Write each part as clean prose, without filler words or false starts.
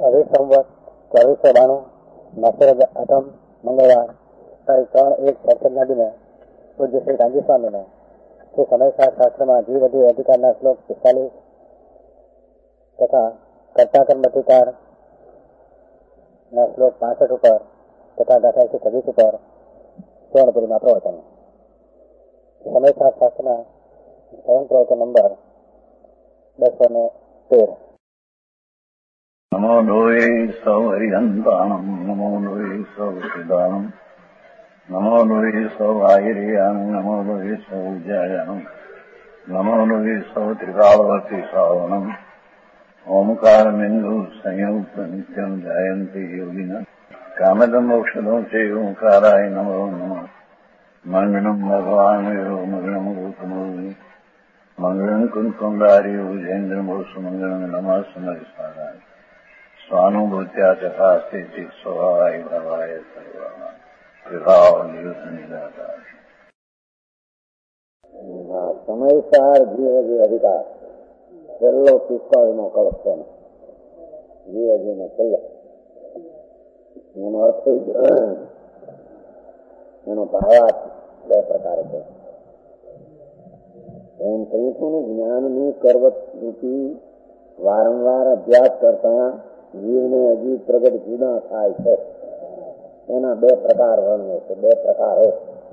अभी संवत 2492 मासिक आठम मंगलवार तारीख 3/1/1996 में पूज्य श्री गांधी स्वामी ने श्री समय शास्त्र में जीव अधिकार श्लोक 45 तथा कर्ता कर्म अधिकार श्लोक 65 पर तथा गाथा 126 पर स्वर्णपुरी में प्रवचन। समय शास्त्र स्वयं प्रवचन नंबर 213। नमो लोये सौहरिहन्ताणम् नमो लोये सौहृदानम् नमो लोये सौभागिर्यानम् नमो लोये सौविजयानम् नमो लोये सौत्रिकालवती सावनम् ओंकारमिन्दु संयुक्त नित्यम् जायन्ति योगिनः कामदम् मोक्षदम् च ओंकाराय नमो नमः। मङ्गलम् भगवान् विरो मङ्गलम् रूपमोहि मङ्गलम् कुन्कुण्डारि उजेन्द्रमोसु मङ्गलम् नमः समरिसाराय स्वानुभूत्या तथा स्थिति स्वभावाय भवाय समय सार जीव अधिकार છેલ્લો શીખવાડનો કળશ જીવજીને છેલ્લો એનો અર્થ એનો ભાવાર્થ બે પ્રકારે છે. એમ કહ્યું હતું ને, જ્ઞાનની કરવતરૂપી વારંવાર અભ્યાસ કરતા જીવને હજી પ્રગટ જુદા થાય છે. એના બે પ્રકાર વર્ણવે છે, બે પ્રકારો.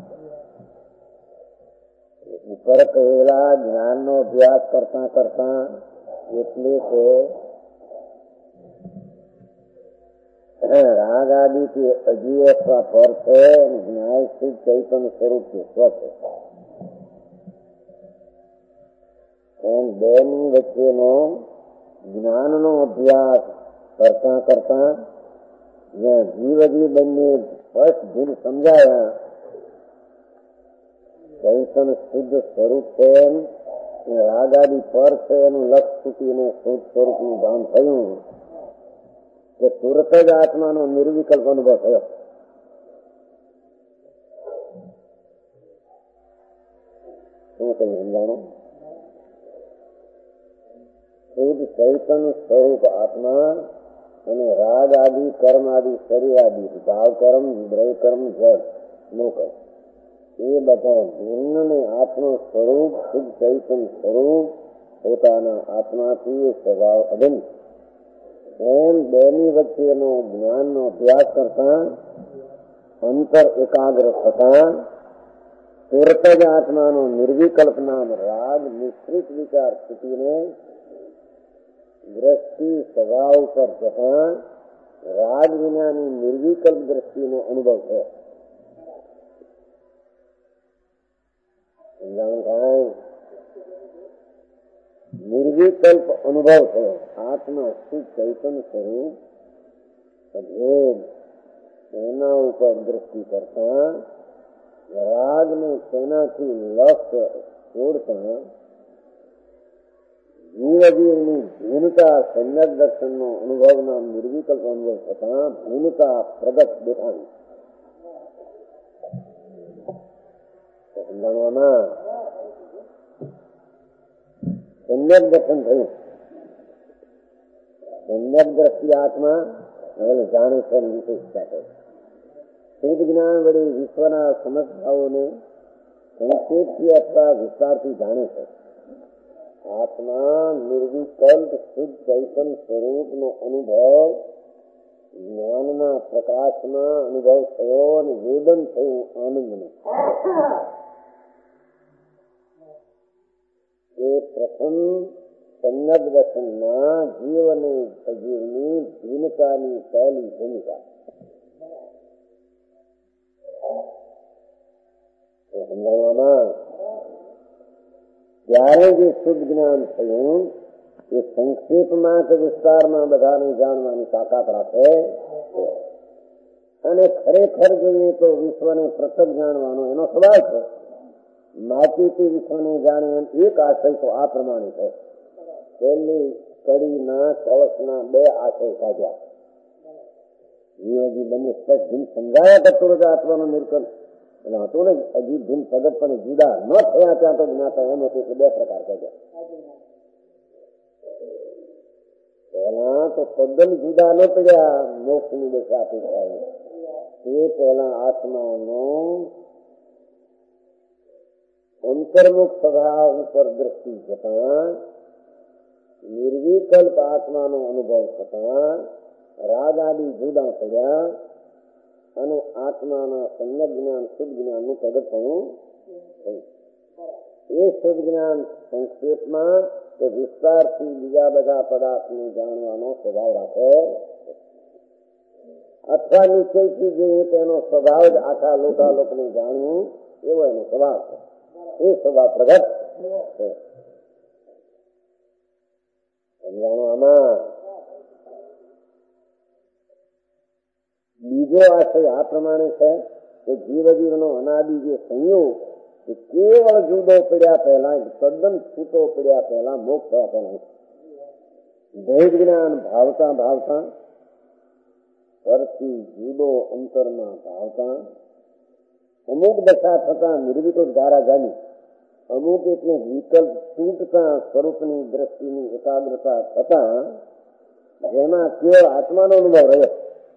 ઉપર કહેલા જ્ઞાનનો અભ્યાસ કરતા કરતા એટલે કે રાગ આદિ કે અજીવ અથવા પર છે, ન્યાય સ્થિત ચૈતન્ય સ્વરૂપ છે, સ્વ છે. એમ બેની વચ્ચેનો જ્ઞાનનો અભ્યાસ કરતા કરતા જ્યાં જીવજી બંને સ્પષ્ટ ભૂલ સમજાયા, ચૈતન્ય શુદ્ધ સ્વરૂપ છે, રાગાદી પર છે, એનું લક્ષ છૂટીને શુદ્ધ સ્વરૂપનું ભાન થયું કે તુરત જ આત્માનો નિર્વિકલ્પ અનુભવ થયો. શું કઈ સમજાણું? શુદ્ધ ચૈતન્ય સ્વરૂપ આત્મા અને રાગ આદિ કર્મ આદિ શરીર આદિ ભાવ કર્મ દ્રવ્ય કર્મ જળ નો કર્મ એ બધા ભિન્નને આત્મા સ્વરૂપ શુદ્ધ ચૈતન્ય સ્વરૂપ પોતાના આત્માથી એ સ્વભાવ અભિન્ન. એમ બેની વચ્ચેનો જ્ઞાનનો અભ્યાસ કરતા અંતર એકાગ્ર થતા તુરત જ આત્માનો નિર્વિકલ્પ નામ રાગ મિશ્રિત વિચાર સ્થિતિને દ્રષ્ટિ સ્વભાવ પર જતા રાગ વિનાની નિર્વિકલ્પ દ્રષ્ટિનો અનુભવ થયો. નિર્વિકલ્પ અનુભવ થયો. આત્મા શુદ્ધ ચૈતન્ય સ્વરૂપ અભેદ એના ઉપર દ્રષ્ટિ કરતા રાગને તેનાથી લક્ષ્ય છોડતા જીવજીવની ભિન્નતા સમ્યક દર્શનનો અનુભવના નિર્વિકલ્પ અનુભવ થતા ભિન્નતા પ્રગટ દેખાવી. સમજાવવામાં સમ્યક દર્શન થયું. સમ્યક દ્રષ્ટિ આત્મા હવે જાણે છે વિશેષતા છે. શુદ્ધ જ્ઞાન વડે વિશ્વના સમસ્યાઓને સંક્ષેપથી અથવા વિસ્તારથી જાણે છે. આત્મા નિર્વિકલ્પ શુદ્ધ ચૈતન્ય સ્વરૂપનો અનુભવ જ્ઞાનના પ્રકાશમાં અનુભવ થયો અને વેદન થયું આનંદનું. એ પ્રથમ સમ્યક દર્શનના જીવ અને અજીવની ભિન્નતાની પહેલી ભૂમિકા. સમજાવવામાં ત્યારે જે શુદ્ધ જ્ઞાન થયું એ સંક્ષેપમાં કે વિસ્તારમાં બધાને જાણવાની તાકાત રાખે અને ખરેખર જોઈએ તો વિશ્વને પ્રત્યક્ષ જાણવાનો એનો સ્વભાવ છે. માટીથી વિશ્વને જાણે એમ એક આશય તો આ પ્રમાણે છે. પહેલી કડીના કળશના બે આશય સાધ્યા. જીવજી બંને સ્પષ્ટ ભીન સમજાયા કરતો આત્માનો નિર્કલ્પ એટલે હતું ને. હજી ભીન પ્રગટ પણ જુદા ન થયા ત્યાં તો જ્ઞાતા એમ હતું કે બે પ્રકાર કર્યા. પહેલા તો તો તદ્દન જુદા ન પડ્યા મોક્ષની દશા આપી થાય. તે પહેલા આત્માનો અંતર્મુખ સ્વભાવ ઉપર દ્રષ્ટિ જતા નિર્વિકલ્પ આત્માનો અનુભવ થતા રાગ આદિ જુદા પડ્યા અને આત્માના સમ્યક જ્ઞાન શુદ્ધ જ્ઞાનનું પ્રગટપણું થયું. એ શુદ્ધ જ્ઞાન સંક્ષેપમાં કે વિસ્તારથી બીજા બધા પદાર્થને જાણવાનો સ્વભાવ રાખે અથવા નિશ્ચયથી જે તેનો સ્વભાવ જ આખા લોકાલોકને જાણવું એવો એનો સ્વભાવ છે. એ સ્વભાવ પ્રગટ છે. સમજાણું? આમાં બીજો આશય આ પ્રમાણે છે કે જીવનો અનાદિ જે સંયોગ એ કેવળ જુદો પડ્યા પહેલા તદ્દન છૂટો પડ્યા પહેલા મોક્ષ થવા પહેલા ભેદ જ્ઞાન ભાવતા ભાવતા પરથી જુદો અંતરમાં ભાવતા અમુક દશા થતા નિર્વિકલ્પ ધારા જામી અમુક એટલે વિકલ્પ તૂટતા સ્વરૂપની દ્રષ્ટિની એકાગ્રતા થતા જેમાં કેવળ આત્માનો અનુભવ રહ્યો.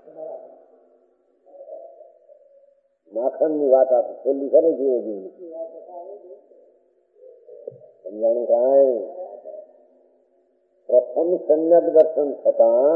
માખણની વાત આપી છેલ્લી છે ને જીવો જીવ સમજાણું કાંઈ? પ્રથમ સમ્યક દર્શન થતા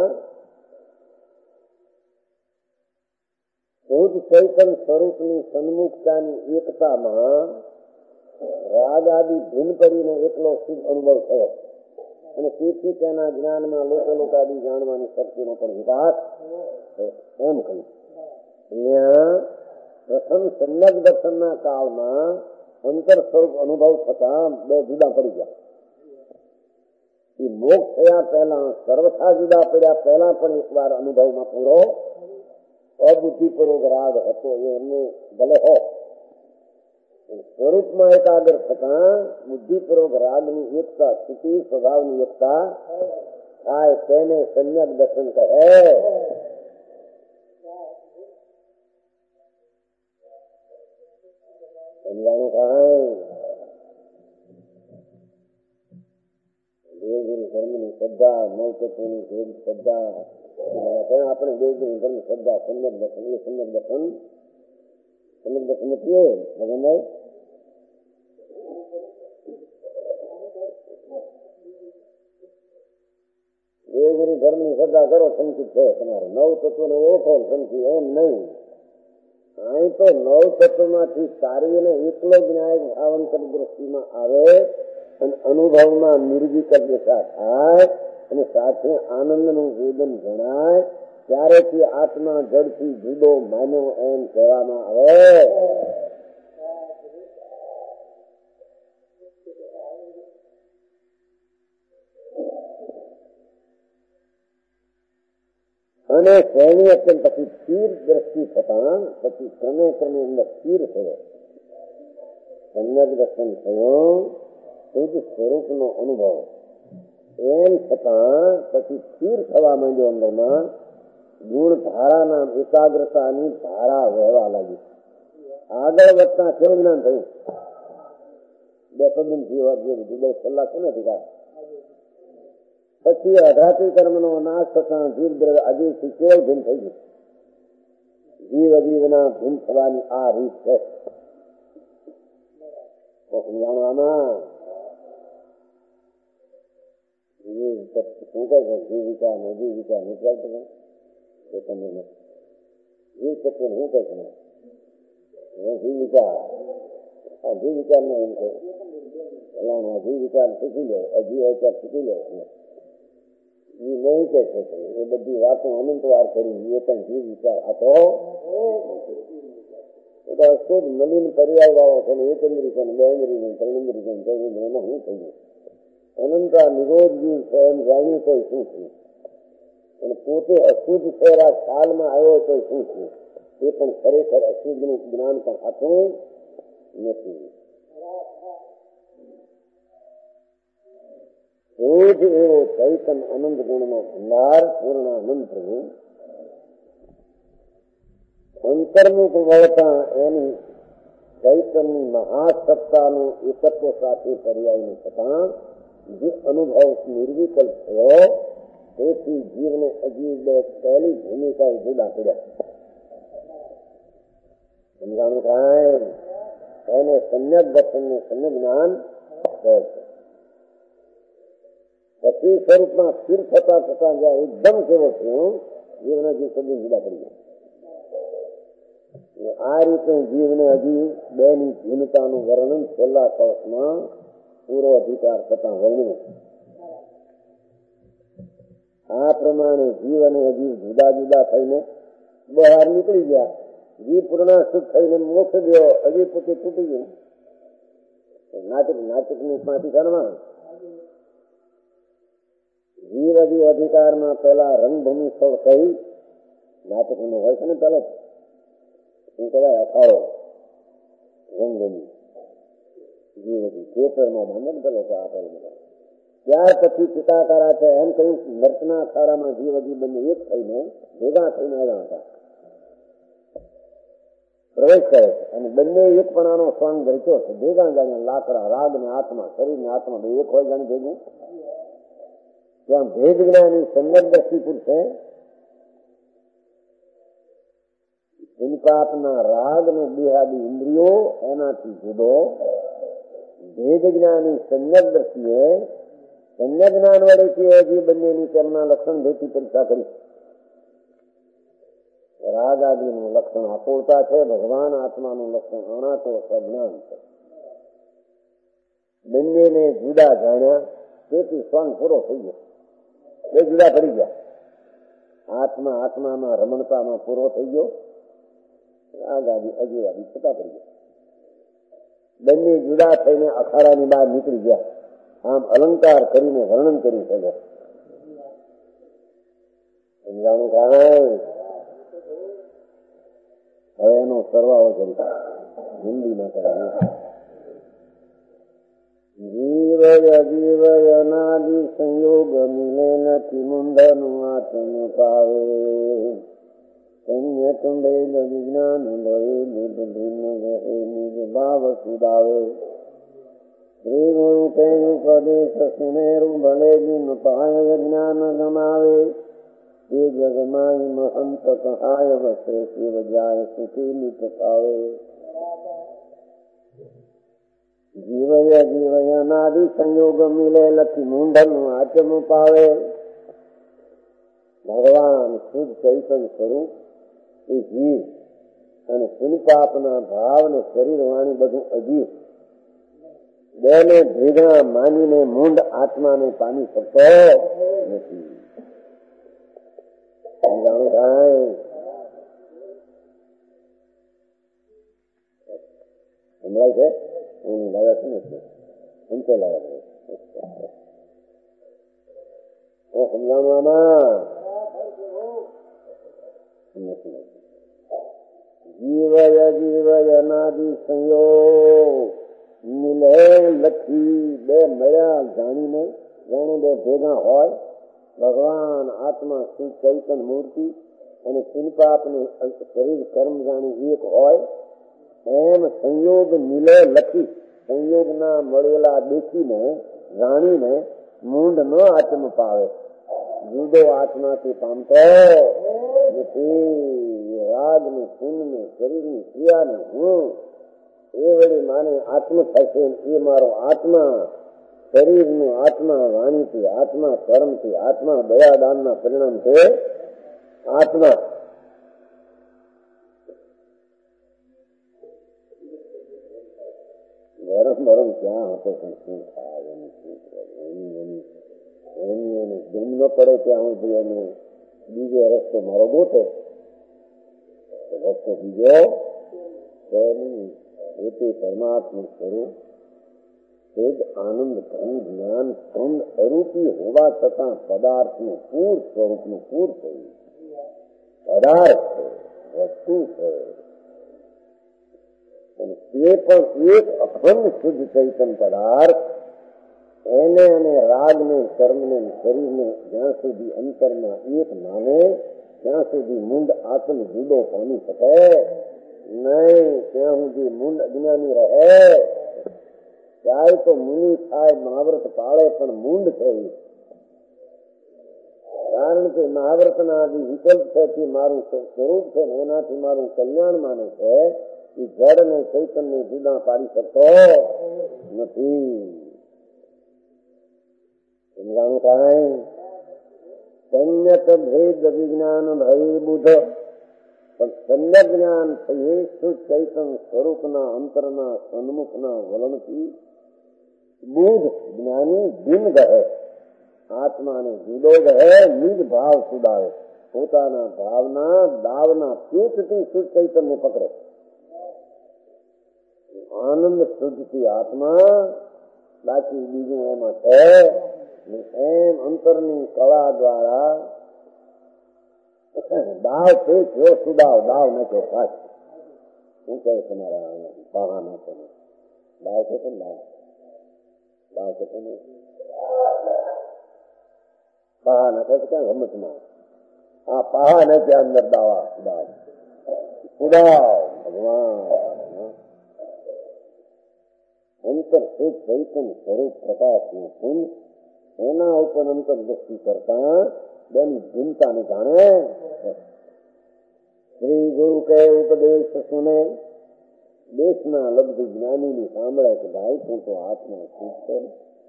શુદ્ધ ચૈતન્ય સ્વરૂપની સન્મુખતાની એકતામાં રાગ આદિ ભિન્ન કરીને એકલો શુદ્ધ અનુભવ થયો અને તેથી તેના જ્ઞાનમાં લોકાદી જાણવાની શક્તિનો પણ વિકાસ એમ કહ્યું. અહીંયા પ્રથમ સમ્યક દર્શનના કાળમાં અંતર સ્વરૂપ અનુભવ થતા બે જુદા પડી ગયા. એ મોક્ષ થયા પહેલા સર્વથા જુદા પડ્યા પહેલા પણ એકવાર અનુભવમાં પૂરો અબુદ્ધિપૂર્વક રાગ હતો એ એમને ભલે હો સ્વરૂપમાં એકાગ્ર થતા બુદ્ધિપૂર્વક રાગની એકતા સ્થિતિ સ્વભાવની એકતા થાય તેને સમ્યક દર્શન કહે. સમજાણું કાંઈ? દેવગુરુ ધર્મની શ્રદ્ધા નવ તત્વની શ્રદ્ધા આપણે દેવગુરુ ધર્મ શ્રદ્ધા સમ્યક દર્શન એ સમ્યક દર્શન નથી ભગવાનભાઈ દેવગુરુ ધર્મની શ્રદ્ધા કરો સંકિત છે તમારે નવ તત્વને ઓળખો સંકિત એમ નહીં. અહીં તો નવ તત્વમાંથી તારીને એકલો જ્ઞાન ભાવંતર દ્રષ્ટિમાં આવે અને અનુભવમાં નિર્વિકલ્પ દશા થાય અને સાથે આનંદનું વેદન જણાય ત્યારે તે આત્મા જડથી જુદો માન્યો એમ કહેવામાં આવે. અને શ્રેણી અત્યંત પછી સ્થિર દ્રષ્ટિ થતા પછી ક્રમે ક્રમે અંદર સ્થિર થયો સમ્યક દર્શન થયો શુદ્ધ સ્વરૂપનો અનુભવ એમ છતાં પછી સ્થિર થવા માંડ્યો અંદરમાં ગુણ ધારાના એકાગ્રતાની ધારા વહેવા લાગી. આગળ વધતા કેવું જ્ઞાન થયું? બે પદન જીવા જે જુદો સલાહ છે નથી કા પછી અધાતી કર્મનો નાશ થતા જીવ દ્રવ્ય અજીવથી કેવળ ભિન્ન થઈ ગયું. જીવ અજીવના ભિન્ન થવાની આ રીત છે. સમજાણવામાં શું કહે છે? જીવિકા નજીવિકા નથી ચાલતો એ તમને જીવ તત્વ શું કહે છે? જીવિકા જીવિકા ને એમ કહે પેલા જીવિકા શીખી લે અજીવ અચાર શીખી લે એ નહીં કહે છે. એ બધી વાતો અનંતવાર કરી એ પણ જીવ વિચાર હતો શુદ્ધ મલિન પર્યાય વાળો છે એક ઇન્દ્રિય છે બે ઇન્દ્રિય ત્રણ ઇન્દ્રિય એમાં શું થઈ ગયું અનંતા નિરોધ જીવ છે એમ જાણ્યું તો શું થયું અને પોતે અશુદ્ધ થયેલા ખ્યાલમાં આવ્યો તો શું થયું એ પણ ખરેખર અશુદ્ધ નું જ્ઞાન પણ હતું નથી. રોજ એવો ચૈતન અનંત ગુણનો ભંડાર પૂર્ણાનંદ પ્રભુ અંતર્મુખ વળતા એની ચૈતનની મહાસત્તાનું એકત્વ સાથે પર્યાયને થતા જે અનુભવ નિર્વિકલ્પ થયો તેથી જીવને અજીવ બે પહેલી ભૂમિકા જુદા પડ્યા. સમજાણું થાય? એને સમ્યક દર્શનને સમ્યક જ્ઞાન કહે છે. પછી સ્વરૂપમાં સ્થિર થતા થતા જ્યાં એકદમ કેવો થયું, જીવને હજી સદીન જુદા પડી ગયા. આ રીતે જીવને હજી બે ની ભિન્નતાનું વર્ણન છેલ્લા કવચમાં પૂરો અધિકાર થતા વર્ણ્યું. આ પ્રમાણે જીવ અને હજી જુદા જુદા થઈને બહાર નીકળી ગયા. જીવ પૂર્ણાશુદ્ધ થઈને મોક્ષ ગયો, હજી પોતે તૂટી ગયું. નાચકની માંથી કરવા જીવ હજી અધિકારમાં પેલા રંગભૂમિ સ્થળ કહી નાટકનું હોય છે ને પેલા શું કહેવાય અખાડો રંગભૂમિ જીવ હજી થિયેટરમાં બાંધે ને પેલો આપેલું. ત્યાર પછી પિતાકારા છે એમ કહ્યું નર્તના અખાડામાં જીવ હજી બંને એક થઈને ભેગા થઈને આવ્યા હતા, પ્રવેશ કરે છે અને બંને એકપણાનો સ્વાંગ રચ્યો છે. ભેગા જાણે લાકડા, રાગ ને આત્મા, શરીર ને આત્મા બે એક હોય જાણે ભેગું. ત્યાં ભેદ જ્ઞાની સંગત દ્રષ્ટિપુર છે. પાપના રાગ ને દેહાદી ઇન્દ્રિયો એનાથી જુદો. ભેદ જ્ઞાની સંયક દ્રષ્ટિએ સંયક જ્ઞાન વડે કે હજી બંનેની તેમના લક્ષણ ભેટી પરીક્ષા કરી. રાગ આદિનું લક્ષણ અપૂરતા છે, ભગવાન આત્માનું લક્ષણ અણાતો સજ્ઞાન છે. બંનેને જુદા જાણ્યા તેથી સ્વાંગ પૂરો થઈ ગયો. બે જુદા પડી ગયા. આત્મા આત્મામાં રમણતામાં પૂરો થઈ ગયો. રાગ આદિ અજીવાદી છતાં પડી ગયા. બંને જુદા થઈને અખાડાની બહાર નીકળી ગયા. આમ અલંકાર કરીને વર્ણન કરી શકે. સમજાણું કારણ હવે એનો સરવાળો કરી હિન્દીમાં કરે. જીવય અજીવય અનાદિ સંયોગ મિલે નથી મુંડનું આત્મ પાવે. કન્ય તુંડે વિજ્ઞાન નિજ ભાવ સુદાવે. શ્રી ગુરુ તેનું ઉપદેશ સુનેરું ભલે દિન પાય જ્ઞાન ગમાવે. એ જગમાઈ મહંત કહાય વસે શિવ જાય સુખી નિત પાવે. જીવય જીવય અનાદિ સંયોગ મિલે લખી મૂંઢનું આચમ પાવે. ભગવાન શુદ્ધ ચૈતન્ય સ્વરૂપ એ જીવ અને પુનપાપના ભાવ ને શરીર વાણી બધું અજીવ બેને ભેગા માનીને મૂંઢ આત્માને પામી શકતો નથી. સમજાણું થાય? સમજાય છે? એની લાગત નથી અંતે લાગત સમજાવવામાં જીવય જીવય અનાદિ સંયોગ મિલે લખી બે મળ્યા જાણીને જાણે બે ભેગા હોય. ભગવાન આત્મા શુદ્ધ ચૈતન્ય મૂર્તિ અને પુનપાપનું શરીર કર્મ જાણી એક હોય. એમ સંયોગ મિલે લખી સંયોગના મળેલા દેખીને જાણીને મૂંઢ ન આત્મ પાવે. જુદો આત્માથી પામતો રાગ ને પુન ને શરીરની ક્રિયાને હું એ વળી માને આત્મ થશે. એ મારો આત્મા શરીરનું આત્મા વાણીથી આત્મા કર્મથી આત્મા દયાદાનના પરિણામ છે. આત્મા ગરમ ગરમ ક્યાં હતો પણ શું થાય એની ધૂમ ન પડે ત્યાં હું એને બીજો રસ્તો મારો ગોતે. રસ્તો બીજો પોતે પરમાત્મા સ્વરૂપ તે જ આનંદ ઘન જ્ઞાન સ્કંદ અરૂપી હોવા છતાં પદાર્થનું પૂર સ્વરૂપનું પૂર થયું. પદાર્થ છે, વસ્તુ છે, એ પણ એક અખંડ શુદ્ધ ચૈતન્ય પદાર્થ. એને અને રાગને કર્મને શરીરને જ્યાં સુધી અંતરમાં એક માને ત્યાં સુધી મૂંઢ આત્મ જુદો પામી શકે નહીં. ત્યાં સુધી મૂંઢ અજ્ઞાની રહે. ત્યારે તો મુનિ થાય મહાવ્રત પાળે પણ મૂંઢ થઈ કારણ કે મહાવ્રતના આદિ વિકલ્પ છે તે મારું સ્વરૂપ છે ને એનાથી મારું કલ્યાણ માને છે. એ જડ ને ચૈતન્ય જુદા પાડી શકતો નથી. સમજાણું કાંઈ? સંયત ભેદ વિજ્ઞાન ભય બુધ, પણ સમ્યક જ્ઞાન થઈએ શુદ્ધ ચૈતન સ્વરૂપના અંતરના સન્મુખના વલણથી બુધ જ્ઞાની ભિન્ન ગહે, આત્માને જુદો ગહે, નિજ ભાવ સુદાવે, પોતાના ભાવના દાવના પેટથી શુદ્ધ ચૈતન્ય પકડે. આનંદ શુદ્ધથી આત્મા, બાકી બીજું એમાં છે. એમ અંતરની કળા દ્વારા દાવ છે જો સુદાવ, દાવ નાખો ખાસ. શું કહે તમારા પાહા નાખો? દાવ છે કે દાવ? દાવ છે કે પાહા નાખે છે ક્યાં રમતમાં? હા, પાહા નાખ્યા અંદર દાવા સુદાવ, સુદાવ ભગવાન અંતર શુદ્ધ ચૈતન્ય સ્વરૂપ પ્રકાશનું પુંજ, એના ઉપર અંતર દ્રષ્ટિ કરતા બેની ભિન્નતાને જાણે. શ્રી ગુરુ કે ઉપદેશ સુને, દેશના લબ્ધ જ્ઞાનીની સાંભળે કે ભાઈ તું તો આત્મા શુદ્ધ છે.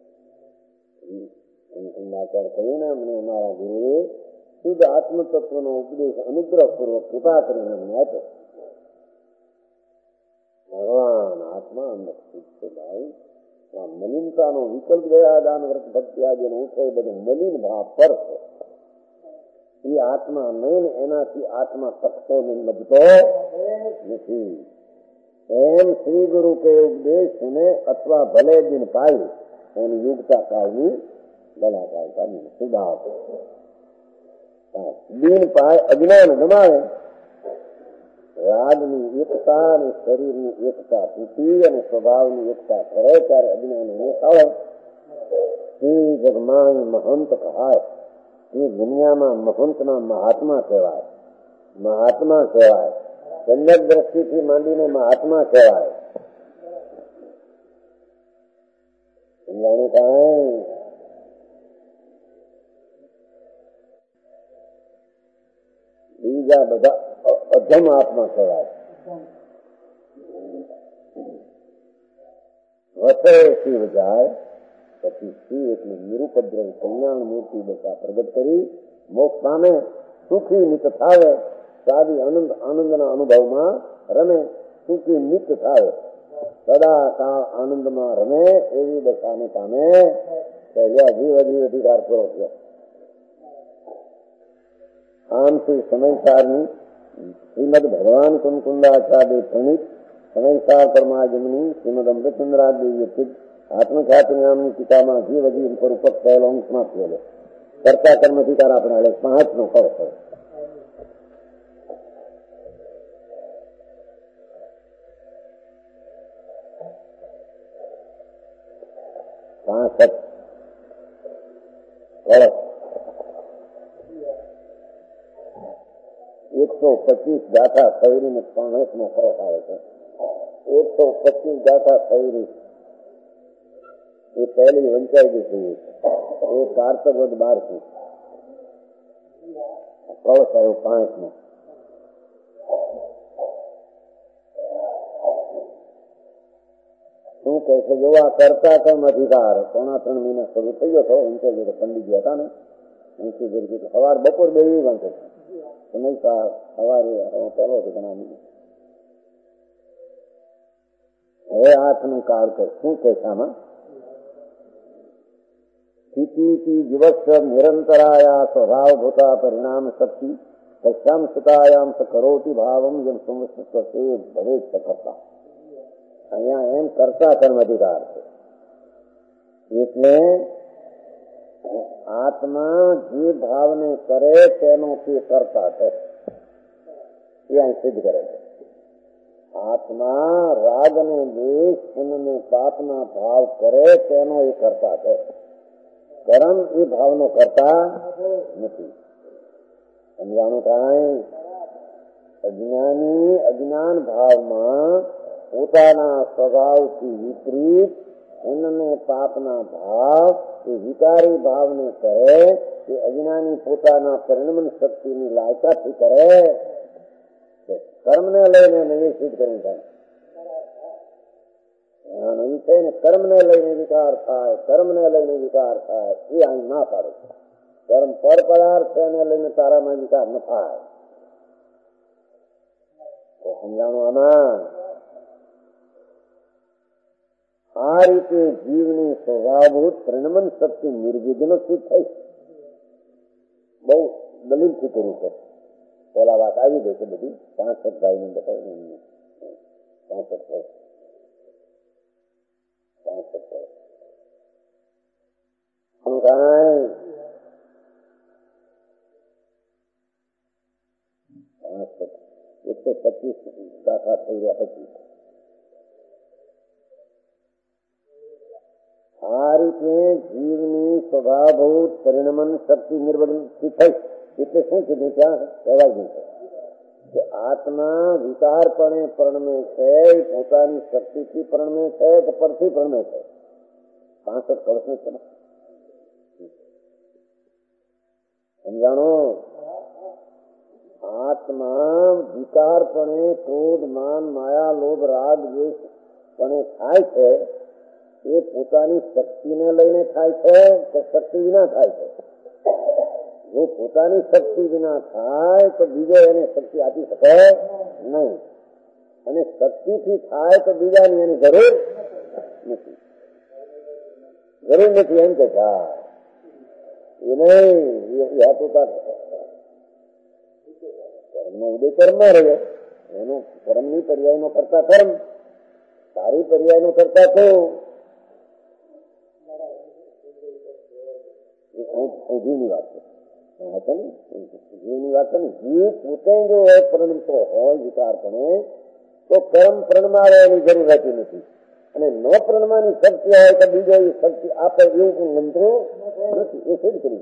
ખંડાચાર્ય કહ્યું ને, અમને અમારા ગુરુએ શુદ્ધ આત્મતત્વનો ઉપદેશ અનુગ્રહપૂર્વક કૃપા કરીને અમને આપ્યો. ભગવાન આત્મા અંદર શુદ્ધ છે. ભાઈ આ મલિનતાનો વિકલ્પ ગયા દાન વ્રત ભક્તિ આજે ઉઠે બધું મલિન ભાવ પર છે. એ આત્મા નહીં, એનાથી આત્મા તકતો લબતો નથી. એમ શ્રી ગુરુ કે ઉપદેશ સુને અથવા ભલે દિન પાયું એની યુગતા કાળની ગલાકાળ કાઢી સુધાર દિન પાય અજ્ઞાન ગમાવે, રાગની એકતા અને શરીરની એકતા તૂટી અને સ્વભાવની એકતા કરે ત્યારે અજ્ઞાન એને આવે. તે જગમાન મહંત કહાય, એ દુનિયામાં મહંતના મહાત્મા કહેવાય. મહાત્મા કહેવાય, સમ્યક દ્રષ્ટિથી માંડીને મહાત્મા કહેવાય. સમજાણું કાંઈ? બીજા બધા અધમ આત્મા કહેવાય. વસે શિવ જાય પછી શિવ એટલે નિરુપદ્રવ કલ્યાણ મૂર્તિ દશા પ્રગટ કરી મોક્ષ પામે, સુખી નિત થાવે, સાદી આનંદના અનુભવમાં રમે, સુખી નિત થાવે, સદા કાળ આનંદમાં રમે એવી દશાને પામે. જીવ અધિકાર પૂરો થયો. આમથી સમયસારની શ્રીમદ ભગવાન કુમકુંડાચાર્ય પ્રણીત સમયસાર પરમાજમની શ્રીમદ અમૃતચંદ્રાદેવી આત્મખ્યાતિ નામની ટીકામાં જીવ અજીવ પર ઉપક થયેલો અંક સમાપ્ત થયેલો. કર્તા કર્મ અધિકાર આપણે 5નો ફળ થયો. 65 ફળ 125 ગાથા થઈને 65નો ફળ આવે છે. 125 ગાથા થઈને એ પહેલી વંચાઈ ગઈ છે. એ કારતક વદ 12 ફળ થયો 5નો. શું કહે છે? જો આ કરતા કર્મ અધિકાર 3.5 મહિના શરૂ થઈ ગયો હતો. ઊંચે પંડિતજી હતા ને, ઊંચી સવાર બપોર 2 વાંચે છે. સમયસાર સવારે પહેલો છે ઘણા. હવે 8નું કાળ કર. શું કહે છે આમાં? સ્થિતિ જીવસ્વ નિરંતરાયા સ્વભાવભૂતા પરિણામ શક્તિ કશ્યામ સુતાયામ સ કરોતિ ભાવમ જેમ સંવત્સર ભવે કરતા. અહીંયા એમ કરતા કર્મ અધિકાર છે. એટલે આત્મા જે ભાવને કરે તેનો તે કરતા છે. એ અહીં સિદ્ધ કરે છે. આત્મા રાગ ને દ્વેષ અને પાપના ભાવ કરે તેનો એ કરતા છે. કર્મ એ ભાવનો કરતા નથી. સમજાણું કાંઈ? અજ્ઞાની અજ્ઞાન ભાવમાં પોતાના સ્વભાવથી વિપરીત પુણ્ય પાપના ભાવ એ વિકારી ભાવને કરે કે અજ્ઞાની પોતાના પરિણમન શક્તિની લાયકાથી કરે, કર્મને લઈને નિવેશિત કરી થાય. કર્મને લઈને વિકાર થાય, કર્મને લઈને વિકાર થાય એ અહીં ના પાડે. કર્મ પર પદાર્થ છે એને લઈને તારામાં વિકાર ન થાય. તો સમજાણું આમાં આ રીતે જીવની સ્વભાવભૂત પરિણમન શક્તિ નિર્વિઘ્ન સિદ્ધ થઈ. બહુ દલીલથી કર્યું છે. પેલા વાત આવી ગઈ છે બધી 65 ભાઈને બતાવી 65 125 દાખલા થઈ રહ્યા પછી આ રીતે જીવની સ્વભાવભૂત પરિણમન શક્તિ નિર્વિઘ્ન થઈ. એટલે શું કીધું ત્યાં કહેવાય ગયું છે કે આત્મા વિકારપણે પરણમે છે, પોતાની શક્તિથી પરણમે છે કે પરથી પરણમે છે. 65 કળશ છે. સમજાણો? આત્મા વિકારપણે ક્રોધ માન માયા લોભ રાગ દ્વેષ પણ થાય છે એ પોતાની શક્તિને લઈને થાય છે કે શક્તિ વિના થાય છે? જો પોતાની શક્તિ વિના થાય તો બીજો એને શક્તિ આપી શકે નહીં, અને શક્તિથી થાય તો બીજાની એની જરૂર નથી. જરૂર નથી એમ કે થાય એ નહીં. એ હતું કર્મનો ઉદય કર્મમાં રહ્યો, એનો કર્મની પર્યાયનો કરતા કર્મ, સારી પર્યાયનો કરતા તો જીવની વાત છે. જીવની વાત છે ને. જીવ પોતે જો પરિણમતો હોય વિકારપણે તો કર્મ પ્રણમાવે એની જરૂર રહેતી નથી, અને ન પ્રણમાની શક્તિ હોય તો બીજો એ શક્તિ આપે એવું પણ બનતું નથી. એ સિદ્ધ કર્યું.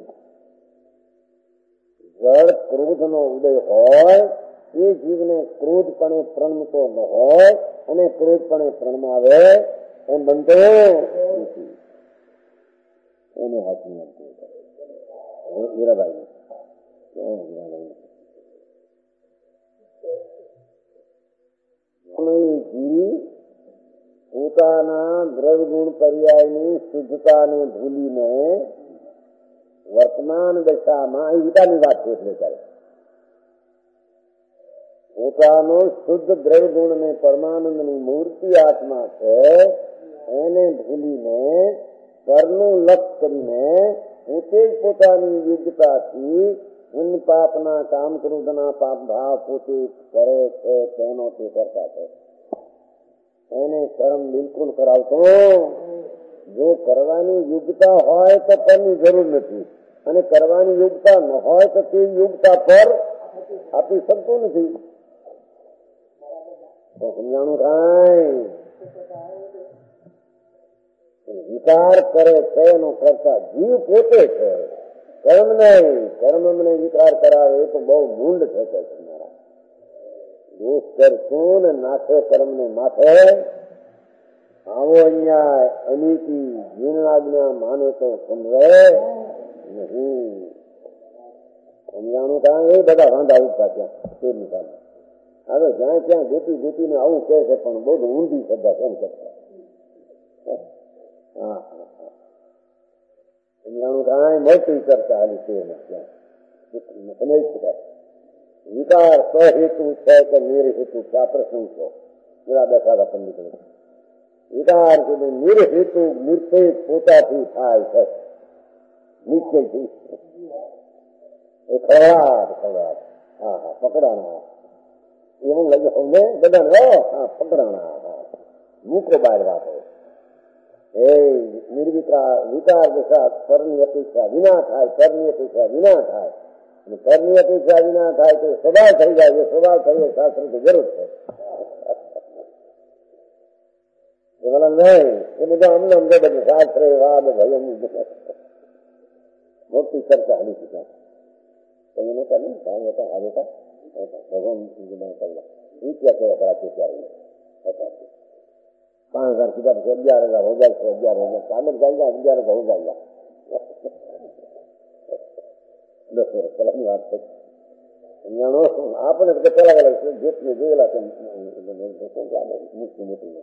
જળ ક્રોધનો ઉદય હોય એ જીવને ક્રોધપણે પ્રણમતો ન હોય અને ક્રોધપણે પ્રણમાવે એમ બનતો નથી. એને હાથની આપવું હીરાબાઈ જીવ પોતાના દ્રવ્યગુણ પર્યાયની શુદ્ધતાને ભૂલીને વર્તમાન દશામાં હિતાની વાત છે એટલે કરે પોતાનો શુદ્ધ દ્રવ્યગુણ ને પરમાનંદની મૂર્તિ આત્મા છે એને ભૂલીને પરનું લક્ષ કરીને પોતે જ પોતાની યોગ્યતાથી પુન પાપના કામ ક્રોધના પાપ ભાવ પોતે કરે છે તેનો તે કરતા છે. એને કર્મ બિલકુલ કરાવતો. જો કરવાની યોગ્યતા હોય તો પરની જરૂર નથી, અને કરવાની યોગ્યતા ન હોય તો તે યોગ્યતા પર આપી શકતો નથી. તો સમજાણું કાંઈ વિકાર કરે છે એનો કરતા જીવ પોતે છે, કર્મ નહીં. કર્મ મને વિકાર કરાવે એ તો બહુ મૂંડ છે. તમારા દોષ કરશું ને નાથે કર્મ ને માથે આવો અન્યાય અનીતિ જીર્ણાજ્ઞા માને તો સમજે નહીં. સમજાણું કારણ એ બધા વાંધા ઉઠતા ત્યાં તે નિશાન હવે જ્યાં ત્યાં જોતી જોતીને આવું કહે છે, પણ બહુ ઊંધી શ્રદ્ધા કેમ કરતા. સમજાણું કાંઈ મોટી ચર્ચા હાલી છે એમાં ત્યાં વિકાર સ્વહેતુ છે કે નિર્હેતુ છે આ પ્રશ્ન છે. એવા બેઠા પંડિત વિકાર કે નિર્હેતુ નિશ્ચય પોતાથી થાય છે, નિશ્ચયથી એ ખવડાટ હા હા પકડાણા એવું લાગે અમને બધાને હા પકડાણા મૂકો બહાર વાતો. એ નિર્વિકાર વિકાર દશા પરની અપેક્ષા વિના થાય, પરની અપેક્ષા વિના થાય, અને પરની અપેક્ષા વિના થાય તો સ્વભાવ થઈ જાય. એ સ્વભાવ થઈ શાસ્ત્ર તો જરૂર છે નહીં. એ બધા અમને અમને બધું શાસ્ત્ર વાદ ભય મોટી ચર્ચા હાલી ચુક્યા. એને કરે સારી હતા હારી હતા ભગવાન ક્યાં કયા કરાશે ત્યારે 5000 સીધા પછી 11,000 हो जाए 11,000 कागज जाएगा 11,000 हो जाएगा. 10 વર્ષ પહેલાની વાત છે. જાણો આપણે પેલા જેટલું જોયેલા છે મોટી મોટી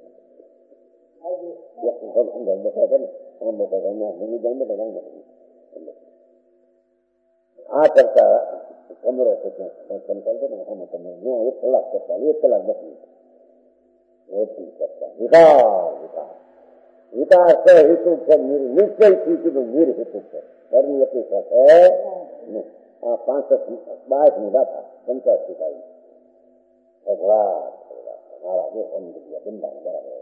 આ કરતા કમરો છે આમાં તમે 1 કલાક કરતા 1 કલાક 10 મિનિટ કરતા વિકાસ છે હેતુ છે નિશ્ચયથી કીધું નિર્હેતુ છે ઘરની અપેક્ષા છે. આ 65 ની ગાથા 85 આવી ભગવાન મારા જે સમજ્યા બંધા બરાબર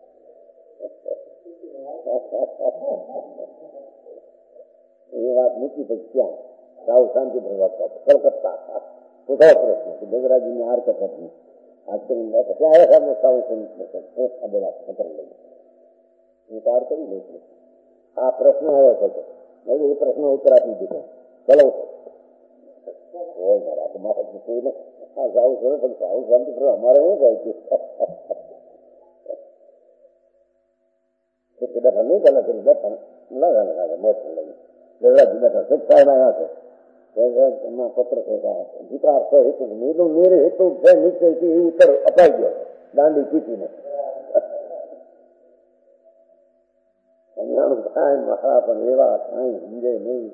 એ વાત મૂકી પછી ક્યાં રાવ શાંતિ પ્રવક્તા કલકત્તા પૂછો પ્રશ્ન કે ગજરાજીની હાર કથની આજ કરીને ત્યાં સામે સાવ બધા પત્ર લઈ વિચાર કરી લે છે. આ પ્રશ્ન આવ્યો હતો એ પ્રશ્ન ઉત્તર આપી દીધો. ચલો મારા તો મારે પૂછવું આ સાવ સરસ પણ સાવ શાંતિ પ્રભુ અમારે શું કહે છે બેઠા નહીં ચાલે કરી બેઠા લગા મોટ લઈ ગજરાજી બેઠા શિક્ષા આવ્યા છે એમાં પત્ર છે વિચાર છે હેતુ એનું મેરે હેતુ છે નિશ્ચયથી એ ઉત્તર અપાઈ ગયો દાંડી ચીટીને. મહારાજ પણ એવા કઈ સમજે નહીં.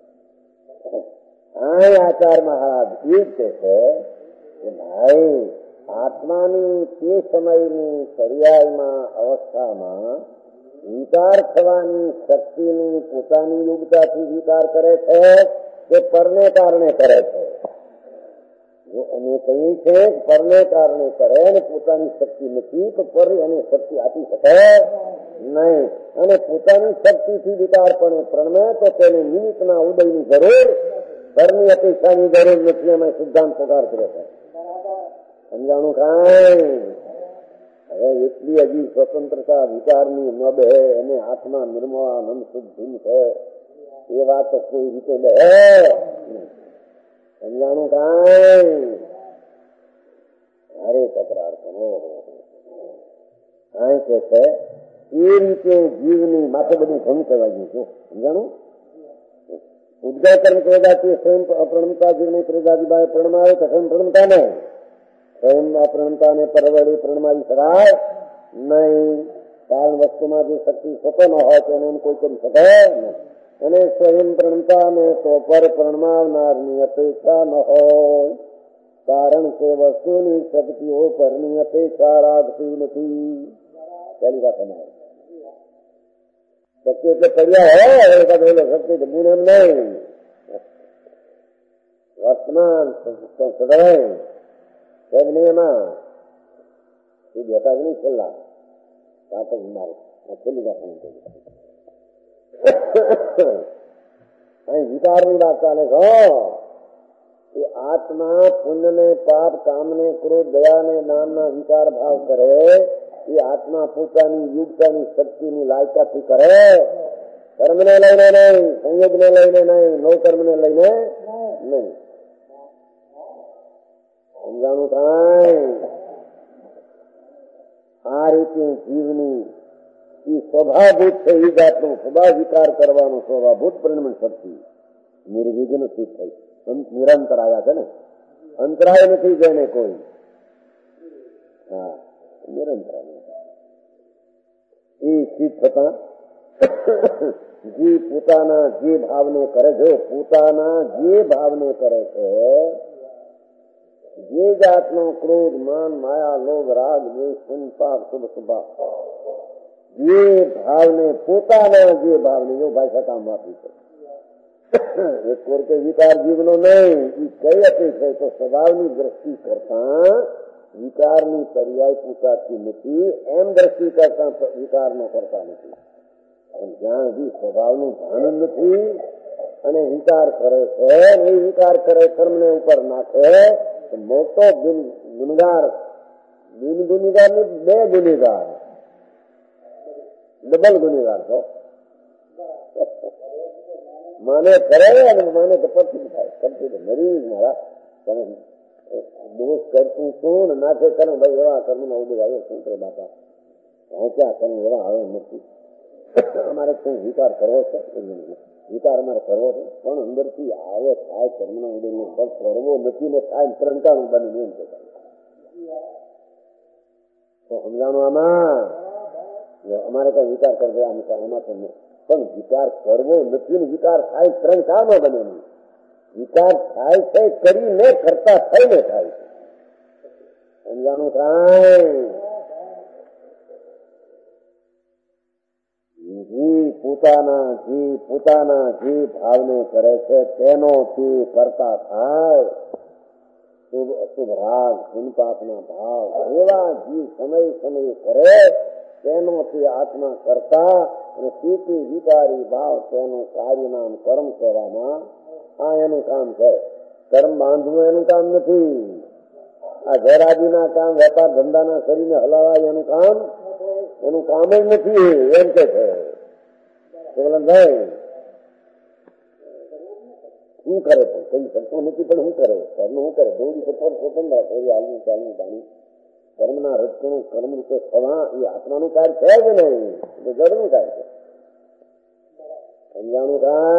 આ આચાર મહારાજ એ કહે છે કે ભાઈ આત્માની તે સમયની પર્યાયમાં અવસ્થામાં વિચાર થવાની શક્તિની પોતાની યોગ્યતાથી વિચાર કરે છે કે પરને કારણે કરે છે. અમે કહીએ છે પરને કારણે કરે અને પોતાની શક્તિ નથી તો પર એને શક્તિ આપી શકે નહીં. અને પોતાની શક્તિથી વિચાર પણ પ્રણમે તો તેને નિમિત્તના ઉદયની જરૂર પરની અપેક્ષાની જરૂર નથી. અમે સિદ્ધાંત પગાર કર્યો છે સમજાણું કાંઈ. હવે એટલી હજી સ્વતંત્રતા વિચારની ન બે અને હાથમાં નિર્મળા નમ શુદ્ધિ છે એ વાત તો કોઈ રીતે લે સમજાણું કાંઈ. અરે તકરાર કરો કાંઈ કે છે એ રીતે જીવની માથે બધું ઘણું કહેવાય ગયું છે સમજાણું. ઉદ્ગય કર્મ ક્રોધાથી સ્વયં અપ્રણમતા જીવની ક્રોધાદિભાવે પ્રણમાવે તો સ્વયં પ્રણમતા ને સ્વયં અપ્રણમતાને પરવડી પ્રણમાવી શકાય નહીં. કારણ વસ્તુમાં જે શક્તિ થતો ન હોય તો એને કોઈ કરી શકે નહીં. અને સ્વયં પ્રણમતાને તો પર પ્રણમાવનારની અપેક્ષા ન હોય કારણ કે વસ્તુની શક્તિઓ પરની અપેક્ષા રાખતી નથી. પહેલી વાત અમારે શક્તિ એટલે પડ્યા હોય શક્તિ ગુણ એમ નહીં. વર્તમાન સદય એમાં એ જતા જ નહીં છેલ્લા વાત જ મારે છેલ્લી વાત અહીં વિચારની વાત ચાલે છો એ આત્મા પુણ્યને પાપ કામને ક્રોધ દયાને નામના વિચાર ભાવ કરે એ આત્મા પોતાની યુગતાની શક્તિની લાયકાથી કરે. કર્મને લઈને નહીં, સંયોગને લઈને નહીં, નો કર્મને લઈને નહીં. સમજાણું કાંઈ. આ રીતે જીવની એ સ્વભાવભૂત છે એ જાતનો સ્વભાવ વિચાર કરવાનો સ્વભાવભૂત પરિણામ શક્તિ નિર્વિઘ્ન સિદ્ધ થઈ નિરંતર આવ્યા છે ને. અંતરાય નથી જેને કોઈ. હા નિરંતર એ સિદ્ધ થતા જે પોતાના જે ભાવને કરે છે પોતાના જે ભાવને કરે છે જે જાતનો ક્રોધ માન માયા લોભ રાગ દ્વેષ પુણ્ય પાપ શુભ શુભાવ જે ભાવને પોતાના જે ભાવને જો ભાષા કામ આપી છે એક કોરકે વિકાર જીવનો નહીં એ કઈ અપેક્ષા તો સ્વભાવની દ્રષ્ટિ કરતા વિકારની પર્યાય પૂછાતી નથી એમ દ્રષ્ટિ કરતા વિકારનો કરતા નથી. જ્યાં સુધી સ્વભાવનું ભાન નથી અને વિચાર કરે છે એ વિચાર કરે કર્મને ઉપર નાખે તો મોટો ગુનેગાર બિન ગુનેગાર ને 2 ગુનેગાર ડબલ ગુનેગાર છો. માને કરે અને માને તો પછી થાય કરતી તો મરી મારા તમે દોષ કરતું શું ને નાખે કરે ભાઈ એવા કર્મમાં ઉડી આવ્યો શું કરે બાપા ક્યાં કર્મ એવા આવે નથી. અમારે શું વિચાર કરવો છે વિકાર અમારે કરવો છે, પણ અંદરથી આવે થાય કર્મના ઉદયનો પણ કરવો નથી ને થાય ત્રણકાનું બની એમ કે તો સમજાણું આમાં અમારે કઈ વિચાર કરવો આમાં તો નહીં, પણ વિચાર કરવો નથી ને વિચાર થાય ત્રણ કાળમાં બને નહીં. વિચાર થાય છે કરીને કરતા થઈને થાય છે. સમજાણું થાય? પોતાના જી ભાવને કરે છે તેનોથી કરતા થાય. શુભ અશુભ રાગ પુનપાપના ભાવ એવા જીવ સમય સમય કરે તેનોથી આત્મા કરતા અને સ્થિતિ વિકારી ભાવ તેનું કાર્ય નામ કર્મ કહેવામાં આ એનું કામ છે. કર્મ બાંધવું એનું કામ નથી. આ ઘરાદીના કામ વેપાર ધંધાના શરીરને હલાવાય એનું કામ જ નથી એમ કે છે. ભાઈ શું કરે પણ કઈ શકતો નથી, પણ શું કરે ઘરનું શું કરે દોડી સફર સ્વતંત્ર ફેરી હાલનું ચાલનું પાણી કર્મના રચકણું કર્મ રૂપે થવા એ આત્માનું કાર્ય છે જ નહીં, એ જડનું કાર્ય છે. સમજાણું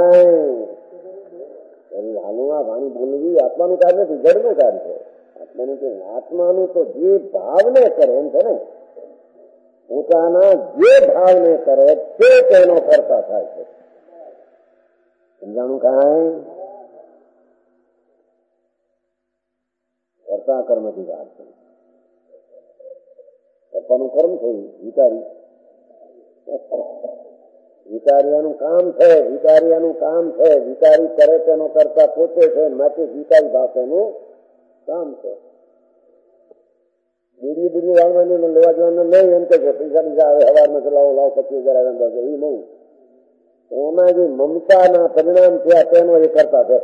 કાંઈ હાલનું આ વાણી બોલવી આત્માનું કાર્ય નથી, જડનું કાર્ય છે. આત્માનું તો જે ભાવને કરે એમ છે ને, પોતાના જે ભાવને કરે તે તેનો કરતા થાય છે. સમજાણું કાંઈ? કરતા કર્મથી વાત છે. કરતાનું કર્મ થયું વિકારીનું કામ છે. વિકારી કરે તેનો કરતા પોતે છે, માટે વિકારી ભાષાનું કામ છે. બીડી વાળવાની લેવા જવાનું નહીં એમ કે પૈસા બીજા આવે હવારમાં ચલાવો લાવ 25,000 આવે એ નહીં. એમાં જે મમતાના પરિણામ થયા તેનો એ કરતા છે.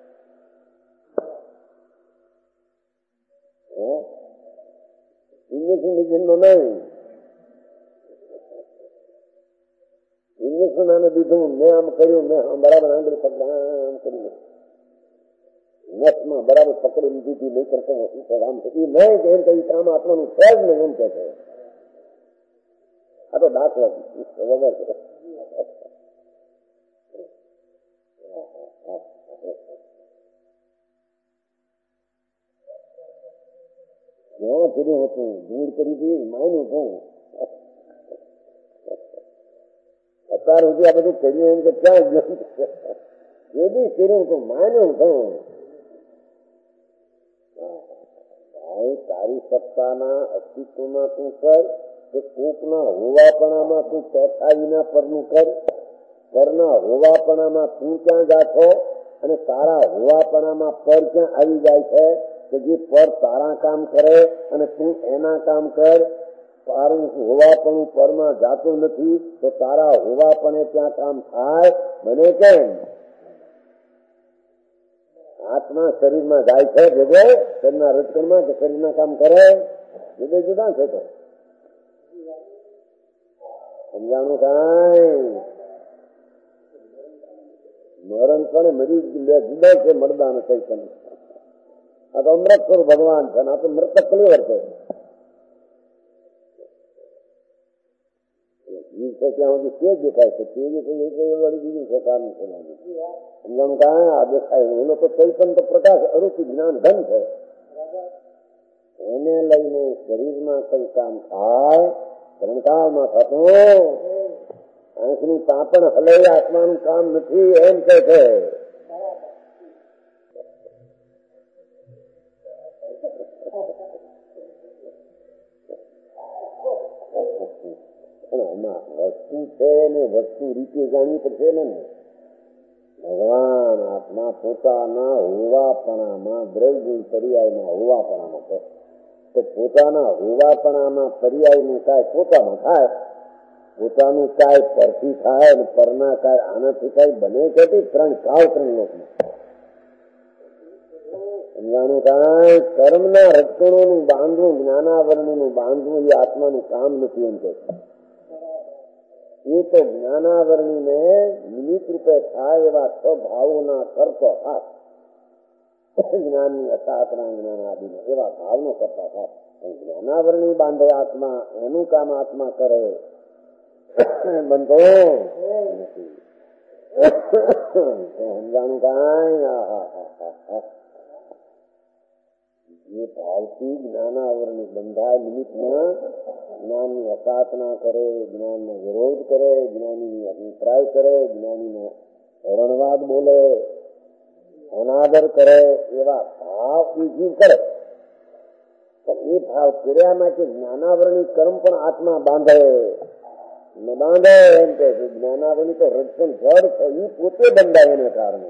ઇન્જેક્શન નો નહીં. ઇન્જેક્શન આને દીધું, મેં આમ કર્યું, મેં બરાબર આંગળી પકડ આમ કર્યું, નસમાં બરાબર પકડી લીધી નહીં કરતો આમ એ નહીં કે એમ કઈ કામ આત્માનું છે જ નહીં એમ કે છે. આ તો દાખલો વગર છે. ક્યાં કર્યું હતું દૂર કરી હતી માન્યું હતું અત્યાર સુધી આ બધું કર્યું એમ કે ક્યાં ગયું એ બી કર્યું હતું માન્યું હતું. તારી સત્તાના અસ્તિત્વમાં તું કર કે કોકના હોવાપણામાં તું પેઠા વિના પરનું કર. પરના હોવાપણામાં તું ક્યાં જાતો અને તારા હોવાપણામાં પર ક્યાં આવી જાય છે કે જે પર તારા કામ કરે અને તું એના કામ કર. તારું હોવાપણું પરમાં જાતું નથી તો તારા હોવાપણે ત્યાં કામ થાય બને કેમ? આત્મા શરીરમાં જાય છે ભેગો શરીરના રચકણમાં કે શરીરના કામ કરે જુદા જુદા છે. તો સમજાણું કાંઈ? મરણ પણ મરી જુદા છે મરદાન ચૈતન્ય. આ તો અમૃત સ્વરૂપ ભગવાન છે, આ તો મૃતક ક્લિયર છે. જીવ છે ત્યાં સુધી તે દેખાય છે, તે વાળી બીજું પ્રકારનું છે. સમજાણું કાંઈ? આ દેખાય એનો તો ચૈતન્ય તો પ્રકાશ અરૂપી જ્ઞાન ધન છે. એને લઈને શરીરમાં કઈ કામ થાય ત્રણકાળમાં થતું આંખની પાપણ હલે આત્માનું કામ નથી એમ કે છે. વસ્તુ છે ને વસ્તુ રીતે જાણવી પડશે ને. ભગવાન આત્મા પોતાના હોવાપણામાં દ્રવ્ય પર્યાયમાં હોવાપણામાં છે તો પોતાના હોવાપણામાં પર્યાયનું કાય પોતામાં થાય, પોતાનું કાય પરથી થાય અને પરના કાય આનાથી થાય બને કે ત્રણ કાળ ત્રણ લોકમાં. સમજાણું કાંઈ? કર્મના રચકણોનું બાંધવું જ્ઞાનાવરણીનું બાંધવું એ આત્માનું કામ નથી એમ કે એ તો જ્ઞાનાવરણીને નિમિત્ત રૂપે થાય એવા સ્વભાવોના કરતો હાથ જ્ઞાનની અસાતના જ્ઞાન આદિને એવા ભાવનો કરતા થાય. જ્ઞાનાવરણી બાંધે આત્મા એનું કામ આત્મા કરે બંધો નથી. સમજાણું કાંઈ જે ભાવથી જ્ઞાનાવરણી બંધાય નિમિત્તમાં જ્ઞાનની અસાતના કરે, જ્ઞાનનો વિરોધ કરે, જ્ઞાનીની અભિપ્રાય કરે, જ્ઞાનીનો હરણવાદ બોલે, અનાદર કરે, એવા ભાવ જીવ કરે. પણ એ ભાવ કર્યા માટે જ્ઞાનાવરણી કર્મ પણ આત્મા બાંધે ન બાંધે એમ કે જ્ઞાનાવરણી તો રજકણ જડ છે, એ પોતે બંધાય એને કારણે.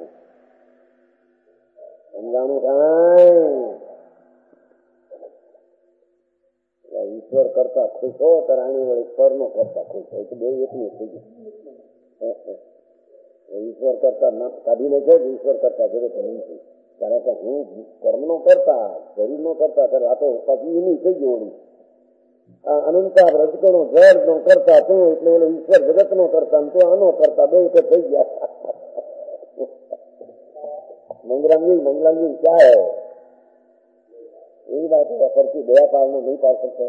સમજાણું કાંઈ ઈશ્વર કરતા ખુશ હો તો રાણી વળી ઈશ્વર નો કરતા ખુશ હોય તો બે એટલું થઈ ગયું. ઈશ્વર કરતા નખ કાઢીને છે, ઈશ્વર કરતા જગત નથી. કારણ કે હું કર્મ નો કરતા, શરીર નો કરતા ત્યારે આ તો પછી એની થઈ ગયું. અનંતા રજકણો જળ નો કરતા તું એટલે ઓલો ઈશ્વર જગત નો કરતા તું આનો કરતા બે એક થઈ ગયા. મંગલામજી ક્યાં હે એવી વાત પરથી દયા પાડનો નહીં પાડ શકતો.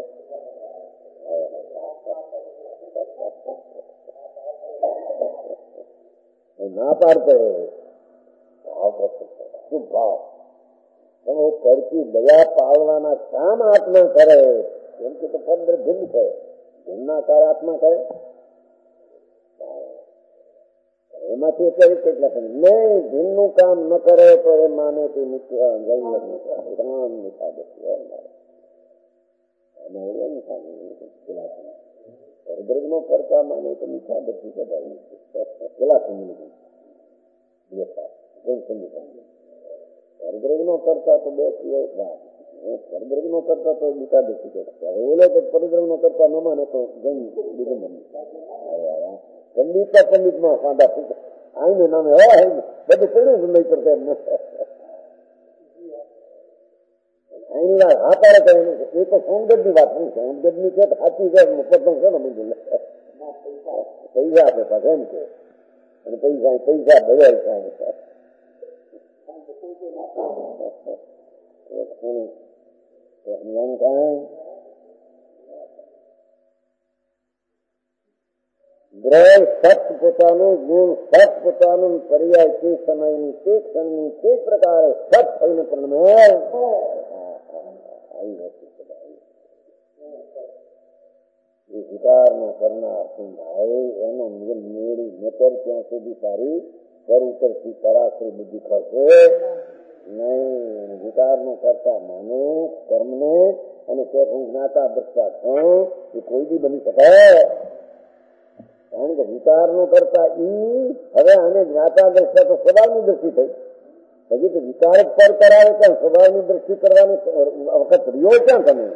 ના પાડતો ભાવ શું ભાવ તમે પરથી દયા પાડવાના કામ આત્મા કરે એમ કે તો પંદર ભિન્ન છે. ભિન્ના કાર આત્મા કરે એમાંથી અત્યારે કેટલા પણ નહીં ભિન્નનું કામ ન કરે તો એ માને તે હરદ્રગ નો કરતા માને તો મીઠા બધી કદાય પેલા હરદ્રગ નો કરતા તો બે વાત, હરદ્રગ નો કરતા તો બીટા બેસી ગયા. ઓલો તો પરિદ્રગ નો કરતા ન માને તો બીજું પંડિત માં સાંધા આઈને નામે બધું પડ્યું નહીં કરતા એમને હા પાડે કહે એ તો સોમગઢ ની વાત નહીં. સોમગઢ ની છે સાચી છે મફત નો છે ને મંજૂર પૈસા આપે પાછા એમ કે અને પૈસા ભજાય છે. ગ્રહ સત પોતાનું ગુણ સત પોતાનું પર્યાય તે સમયની તે ક્ષણની તે પ્રકારે સત થઈને પ્રણમે વિકાર નો કરનાર ભાઈ એનો મેળી નતર ત્યાં સુધી સારી કર ઉતરથી સરાસરી બુદ્ધિ ખર્ચે નહીં. વિકાર નો કરતા માને કર્મને અને તે હું જ્ઞાતા દ્રષ્ટા છું એ કોઈ બી બની શકે. કારણ કે વિકાર નો કરતા ઈ હવે આને જ્ઞાતા દ્રષ્ટા તો સ્વભાવની દ્રષ્ટિ થઈ. હજી તો વિકાર જ પર કરાવે ક્યાં સ્વભાવની દ્રષ્ટિ કરવાની વખત રહ્યો ક્યાં તમે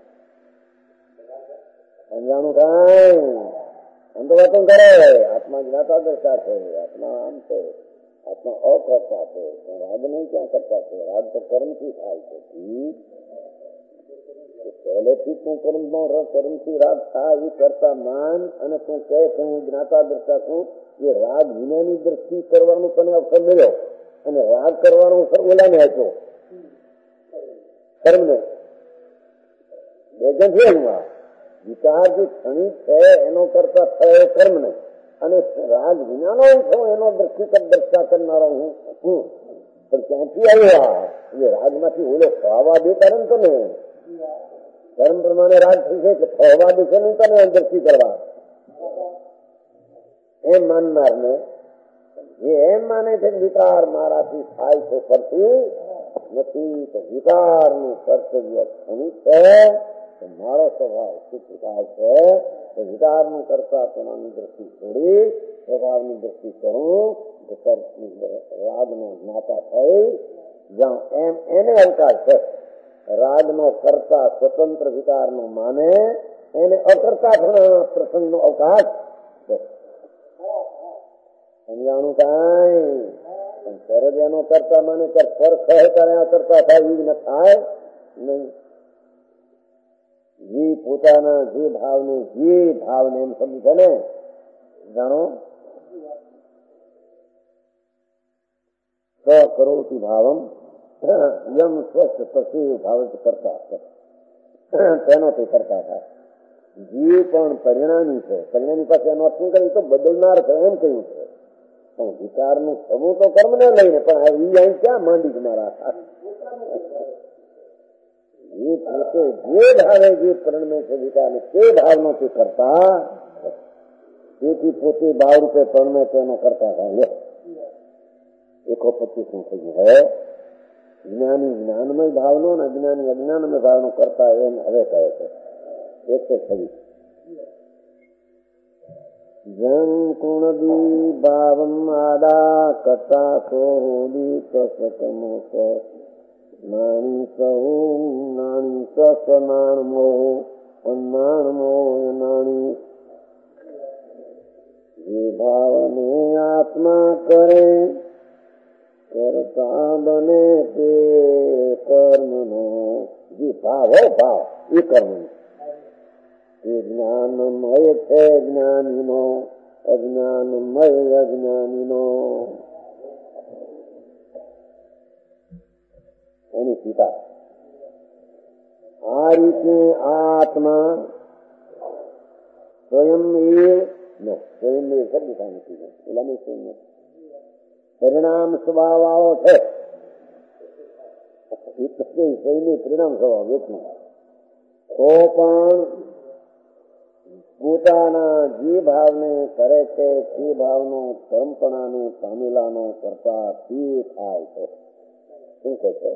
સમજાણું કાંઈ અંતવાતો કરે. આત્મા જ્ઞાતા દ્રષ્ટા છે, આત્મા આમ છે, આત્મા અકર્તા છે. રાગ નહીં ક્યાં કરતા છે, રાગ તો કર્મથી થાય છે. પહેલેથી તું કર્મથી રાગ થાય એ કરતા માન અને તું કહે હું જ્ઞાતા દ્રષ્ટા છું એ રાગ વિનાની દ્રષ્ટિ કરવાનું તને અવસર મળ્યો અને રાગ કરવાનો અવસર ઓલાને આપ્યો કર્મને બે છે. વિચાર જે ક્ષણિક છે એનો કરતા થયો કર્મને અને રાગ વિનાનો છું એનો દ્રષ્ટા કરનારો હું પણ ક્યાંથી આવ્યો એ રાગમાંથી ઓલો ખવાવા દે કરે ને તમે કર્મ પ્રમાણે રાગ થઈ છે એટલે ખવા દેશે નહીં તને દ્રષ્ટિ કરવા એમ માનનાર ને જે એમ માને છે વિકાર મારાથી થાય છે કરતી નથી તો વિકાર નું કર્તવ્ય ક્ષણિક છે. મારો સ્વભાવ શું પ્રકાર છે તો વિકાર નું કરતા પોતાની દ્રષ્ટિ છોડી સ્વભાવની દ્રષ્ટિ કરું રાગ નો જ્ઞાતા થઈ જ્યાં એમ એને અવકાશ છે. રાગ નો કરતા સ્વતંત્ર વિકાર નો માને એને અકર્તા પ્રસંગ નો અવકાશ છે. સમજાણું કાંઈ સરજ એનો કરતા માને ફર કહે ત્યારે આ કરતા થાય એ ન થાય નહીં. જે પોતાના જે ભાવને એમ સમજ છે ને જાણો કરોતી ભાવમ યમ સ્વસ્થ પછી ભાવ કરતા તેનો તે કરતા થાય. જે પણ પરિણામી છે પરિણામી પાસે એનો શું કહ્યું તો બદલનાર છે એમ કહ્યું છે. વિકારનું થવું તો કર્મને લઈને, પણ એ અહીં ક્યાં માંડી જ મારા એ પોતે જે ભાવે જે પરણમે છે વિકારને તે ભાવનો તે કરતા, તેથી પોતે ભાવ રૂપે પરણમે તેનો કરતા થાય. 125 થઈ ગયું. હવે જ્ઞાની જ્ઞાનમય ભાવનો ને અજ્ઞાની અજ્ઞાનમય ભાવનો કરતા એમ હવે કહે છે. 126 જન કુણદી ભાવમ આદા કરતા સોદી કસકમો નાણી સહુ નાણી સનાણમો અનાણમો નાણી જે ભાવને આત્મા કરે કરતા બને તે કર્મનો. જે ભાવ હો ભાવ એ કર્મ એ જ્ઞાનમય છે જ્ઞાનીનો, અજ્ઞાનમય અજ્ઞાનીનો. એની સીતા આ રીતે આત્મા સ્વયં સ્વયં સદિતા નથી પેલા સ્વયં પરિણામ સ્વભાવ આવો છે. પરિણામ સ્વભાવ એટલું તો પણ પોતાના જે ભાવને કરે છે તે ભાવનો પરંપરાને પામેલાનો કરતા તે થાય છે. શું કહે છે?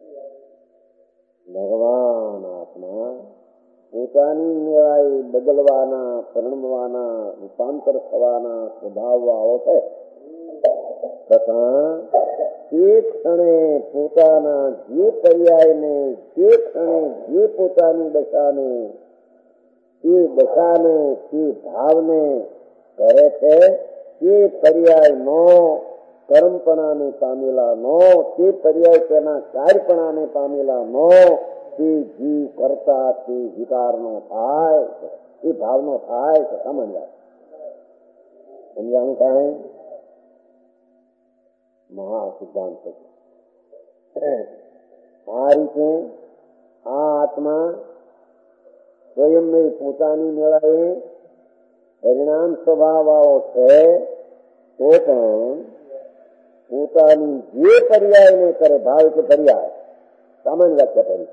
ભગવાન આત્મા પોતાની નિરાય બદલવાના, પરણવાના, રૂપાંતર થવાના સ્વભાવ આવો છે તથા તે ક્ષણે પોતાના જે પર્યાયને, જે ક્ષણે જે પોતાની દશાને, તે દશાને, તે ભાવને કરે છે તે પર્યાયનો કર્મપણાને પામેલાનો, તે પર્યાય તેના કાર્યપણાને પામેલાનો તે જીવ કરતા તે વિકારનો થાય, તે ભાવનો થાય છે. સમજવા સમજાણું કાંઈ મહા સિદ્ધાંત છે. આ રીતે આ આત્મા સ્વયં પોતાની મેળાએ પરિણામ સ્વભાવ આવો છે તો પણ પોતાની જે પર્યાયને કરે, ભાવ કે પર્યાય સામાન્ય વ્યાખ્યા કરી,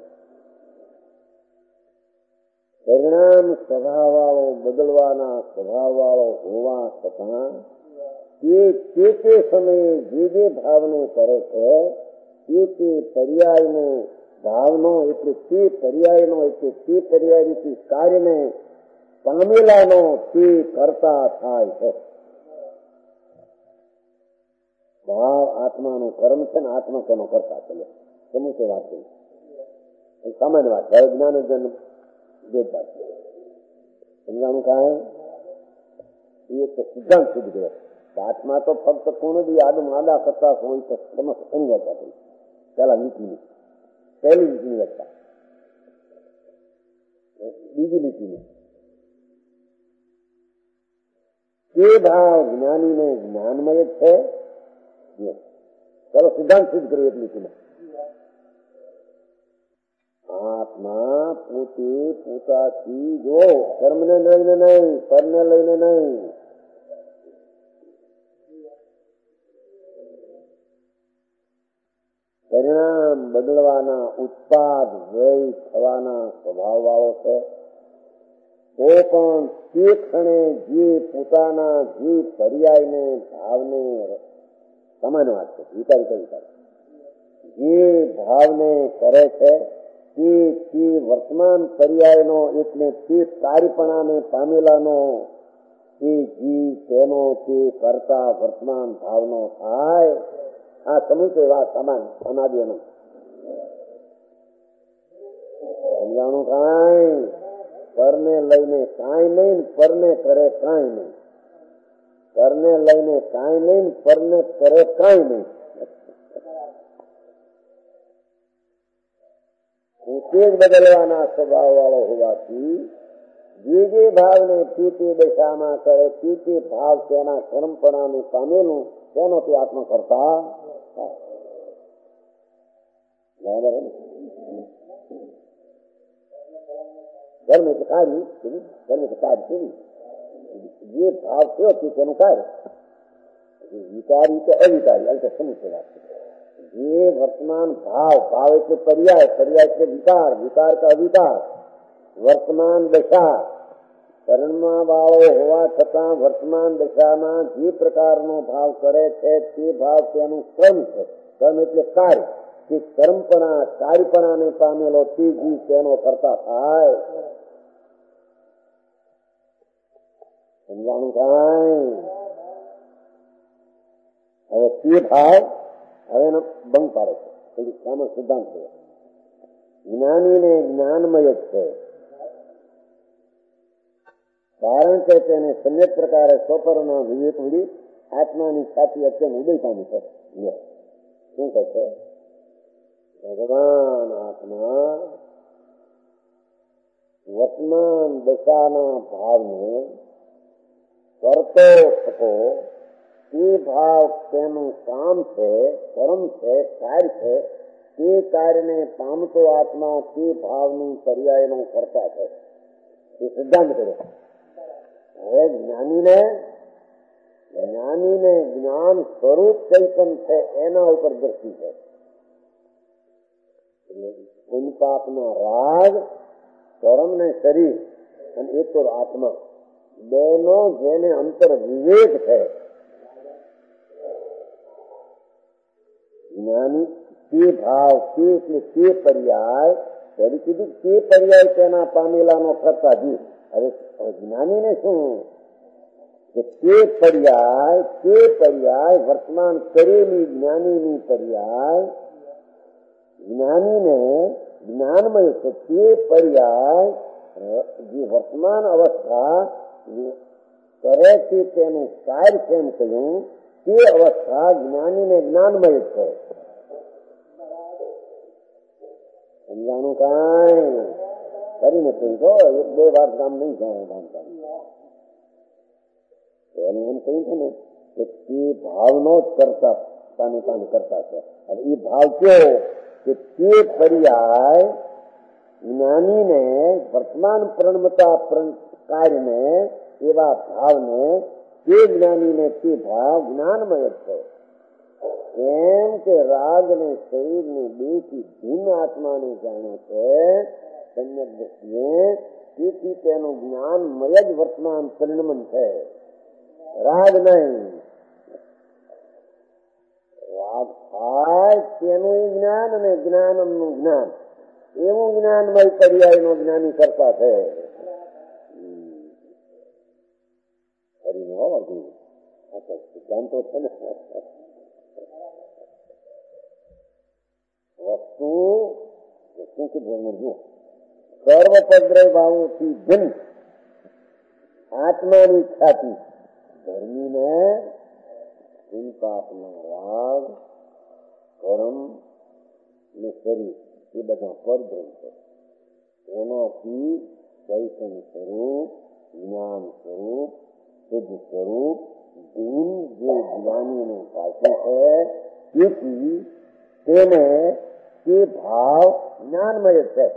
પરિણામ સ્વભાવ વાળો બદલવાના સ્વભાવ વાળો હોવા છતાં તે સમયે જે ભાવને કરે છે તે પર્યાયનો ભાવનો એટલે તે પર્યાયનો એટલે તે પર્યાયથી કાર્યને પામેલાનો તે કરતા થાય છે. ભાવ આત્માનું કર્મ છે ને આત્મા તેનો કરતા છે. સમૂહ વાત કરી સામાન્ય વાત. હવે જ્ઞાન જન્મ વેદ વાત સમજાણું કાંઈ એ તો સિદ્ધાંત સુધી ગયો. આત્મા તો ફક્ત કોણ બી આદમ આદા કરતા હોય તો સમસ્ત એની વ્યાખ્યા કરી. પેલા નીતિની પહેલી નીતિની વ્યાખ્યા, બીજી નીતિની તે ભાવ જ્ઞાનીને જ્ઞાનમય જ છે. ચાલો સિદ્ધાંત સિદ્ધ કરીએ એટલી નીતિમાં. આત્મા પોતે પોતાથી જો કર્મને લઈને નહીં, પરને લઈને નહીં, પરિણામ બદલવાના, ઉત્પાદ વ્યય થવાના સ્વભાવ વાળો છે તો પણ તે ક્ષણે જે પોતાના જે પર્યાયને ભાવને સમાન વાત છે વિચારી જે ભાવને કરે છે તે વર્તમાન પર્યાયનો એટલે તે કાર્યપણાને પામેલાનો તે જીવ તેનો તે કરતા વર્તમાન ભાવનો થાય. આ સમૂહ વાત સમાન અનાદિ અનંત સમજાણું કાંઈ પરને લઈને કાંઈ નહીં, પરને કરે કાંઈ નહીં, પરને લઈને કાંઈ નહીં, પરને કરે કાંઈ નહીં. પોતે જ બદલવાના સ્વભાવ વાળો હોવાથી જે ભાવને તે દશામાં કરે તે ભાવ તેના કર્મપણાને પામેલું તેનો તે આત્મા કરતા ધર્મ એટલે કાર્ય, ધર્મ એટલે કાર્ય કેવી જે ભાવ થયો છે તેનું કાર્ય, વિકારી તો અવિકારી, આ તો સમુચય વાત છે. જે વર્તમાન ભાવ, ભાવ એટલે પર્યાય, પર્યાય એટલે વિકાર, વિકાર તો અવિકાર, વર્તમાન દશા, કર્ણમાં વાળો હોવા છતાં વર્તમાન દશામાં જે પ્રકારનો ભાવ કરે છે તે ભાવ તેનું કર્મ છે. કર્મ એટલે કાર્ય, કે કર્મપણા કાર્યપણાને પામેલો તે જીવ તેનો કરતા થાય. સમજાણું થાય? હવે તે ભાવ હવે એનો ભંગ પાડે છે. આનો સિદ્ધાંત છે જ્ઞાનીને જ્ઞાનમય જ છે, કારણ કે તેને સમ્યક પ્રકારે સ્વપરના વિવેક ઉડી આત્માની છાતી અત્યંત ઉદય પામી છે. શું કહે છે? ભગવાન આત્મા વર્તમાન દશાના ભાવને કરતો થતો, તે ભાવ તેનું કામ છે, કર્મ છે, કાર્ય છે. તે કાર્યને પામતો આત્મા તે ભાવનું પર્યાયનો કરતા છે. એ સિદ્ધાંત કર્યો. હવે જ્ઞાનીને જ્ઞાન સ્વરૂપ ચૈતન છે એના ઉપર દ્રષ્ટિ છે. પુન પાપના રાગ, કર્મ ને શરીર અને એક તો આત્મા, બેનો જેને અંતર વિવેક છે. જ્ઞાની તે ભાવ, તે એટલે તે પર્યાય, ત્યારે કીધું તે પર્યાય તેના પામેલાનો કરતા જીવ. હવે જ્ઞાનીને શું કે તે પર્યાય વર્તમાન કરેલી જ્ઞાનીની પર્યાય, જ્ઞાનીને જ્ઞાનમય છે. તે પર્યાય જે વર્તમાન અવસ્થા કરે છે તેનું કાર્ય છે એમ કહ્યું, તે અવસ્થા જ્ઞાનીને જ્ઞાનમય છે. સમજાણું? કાંઈ કરીને કહી એક બે વાર કામ નહીં જાય બાંધકામ. એને એમ કહ્યું છે ને કે તે ભાવનો જ કરતા પાન કરતા છે. હવે એ ભાવ કયો કે તે પર્યાય જ્ઞાનીને વર્તમાન પ્રણમતા કાર્યને એવા ભાવને તે જ્ઞાનીને તે ભાવ જ્ઞાનમય છે. કેમ કે રાગ ને શરીર ને બેથી ભિન્ન આત્માને જાણે છે સમ્યક દ્રષ્ટિએ, તેથી તેનું જ્ઞાનમય જ વર્તમાન પરિણમન છે, રાગ નહીં. રાગ થાય તેનું જ્ઞાન અને જ્ઞાનનું જ્ઞાન, એવું જ્ઞાનમય પર્યાયનો જ્ઞાની કરતા છે. સિદ્ધાંતો છે ને. વસ્તુ સર્વપદ્રય ભાવોથી ભિન્ન આત્માની ખ્યાતિ ધર્મીને પાપના રાગ, કર્મ ને શરીર એ બધા પરદ્રવ્ય છે. એનાથી ચૈતન સ્વરૂપ, જ્ઞાન સ્વરૂપ, શુદ્ધ સ્વરૂપ ગુણ જે જ્ઞાનીનું પાછું છે, તેથી તેને તે ભાવ જ્ઞાનમય છે.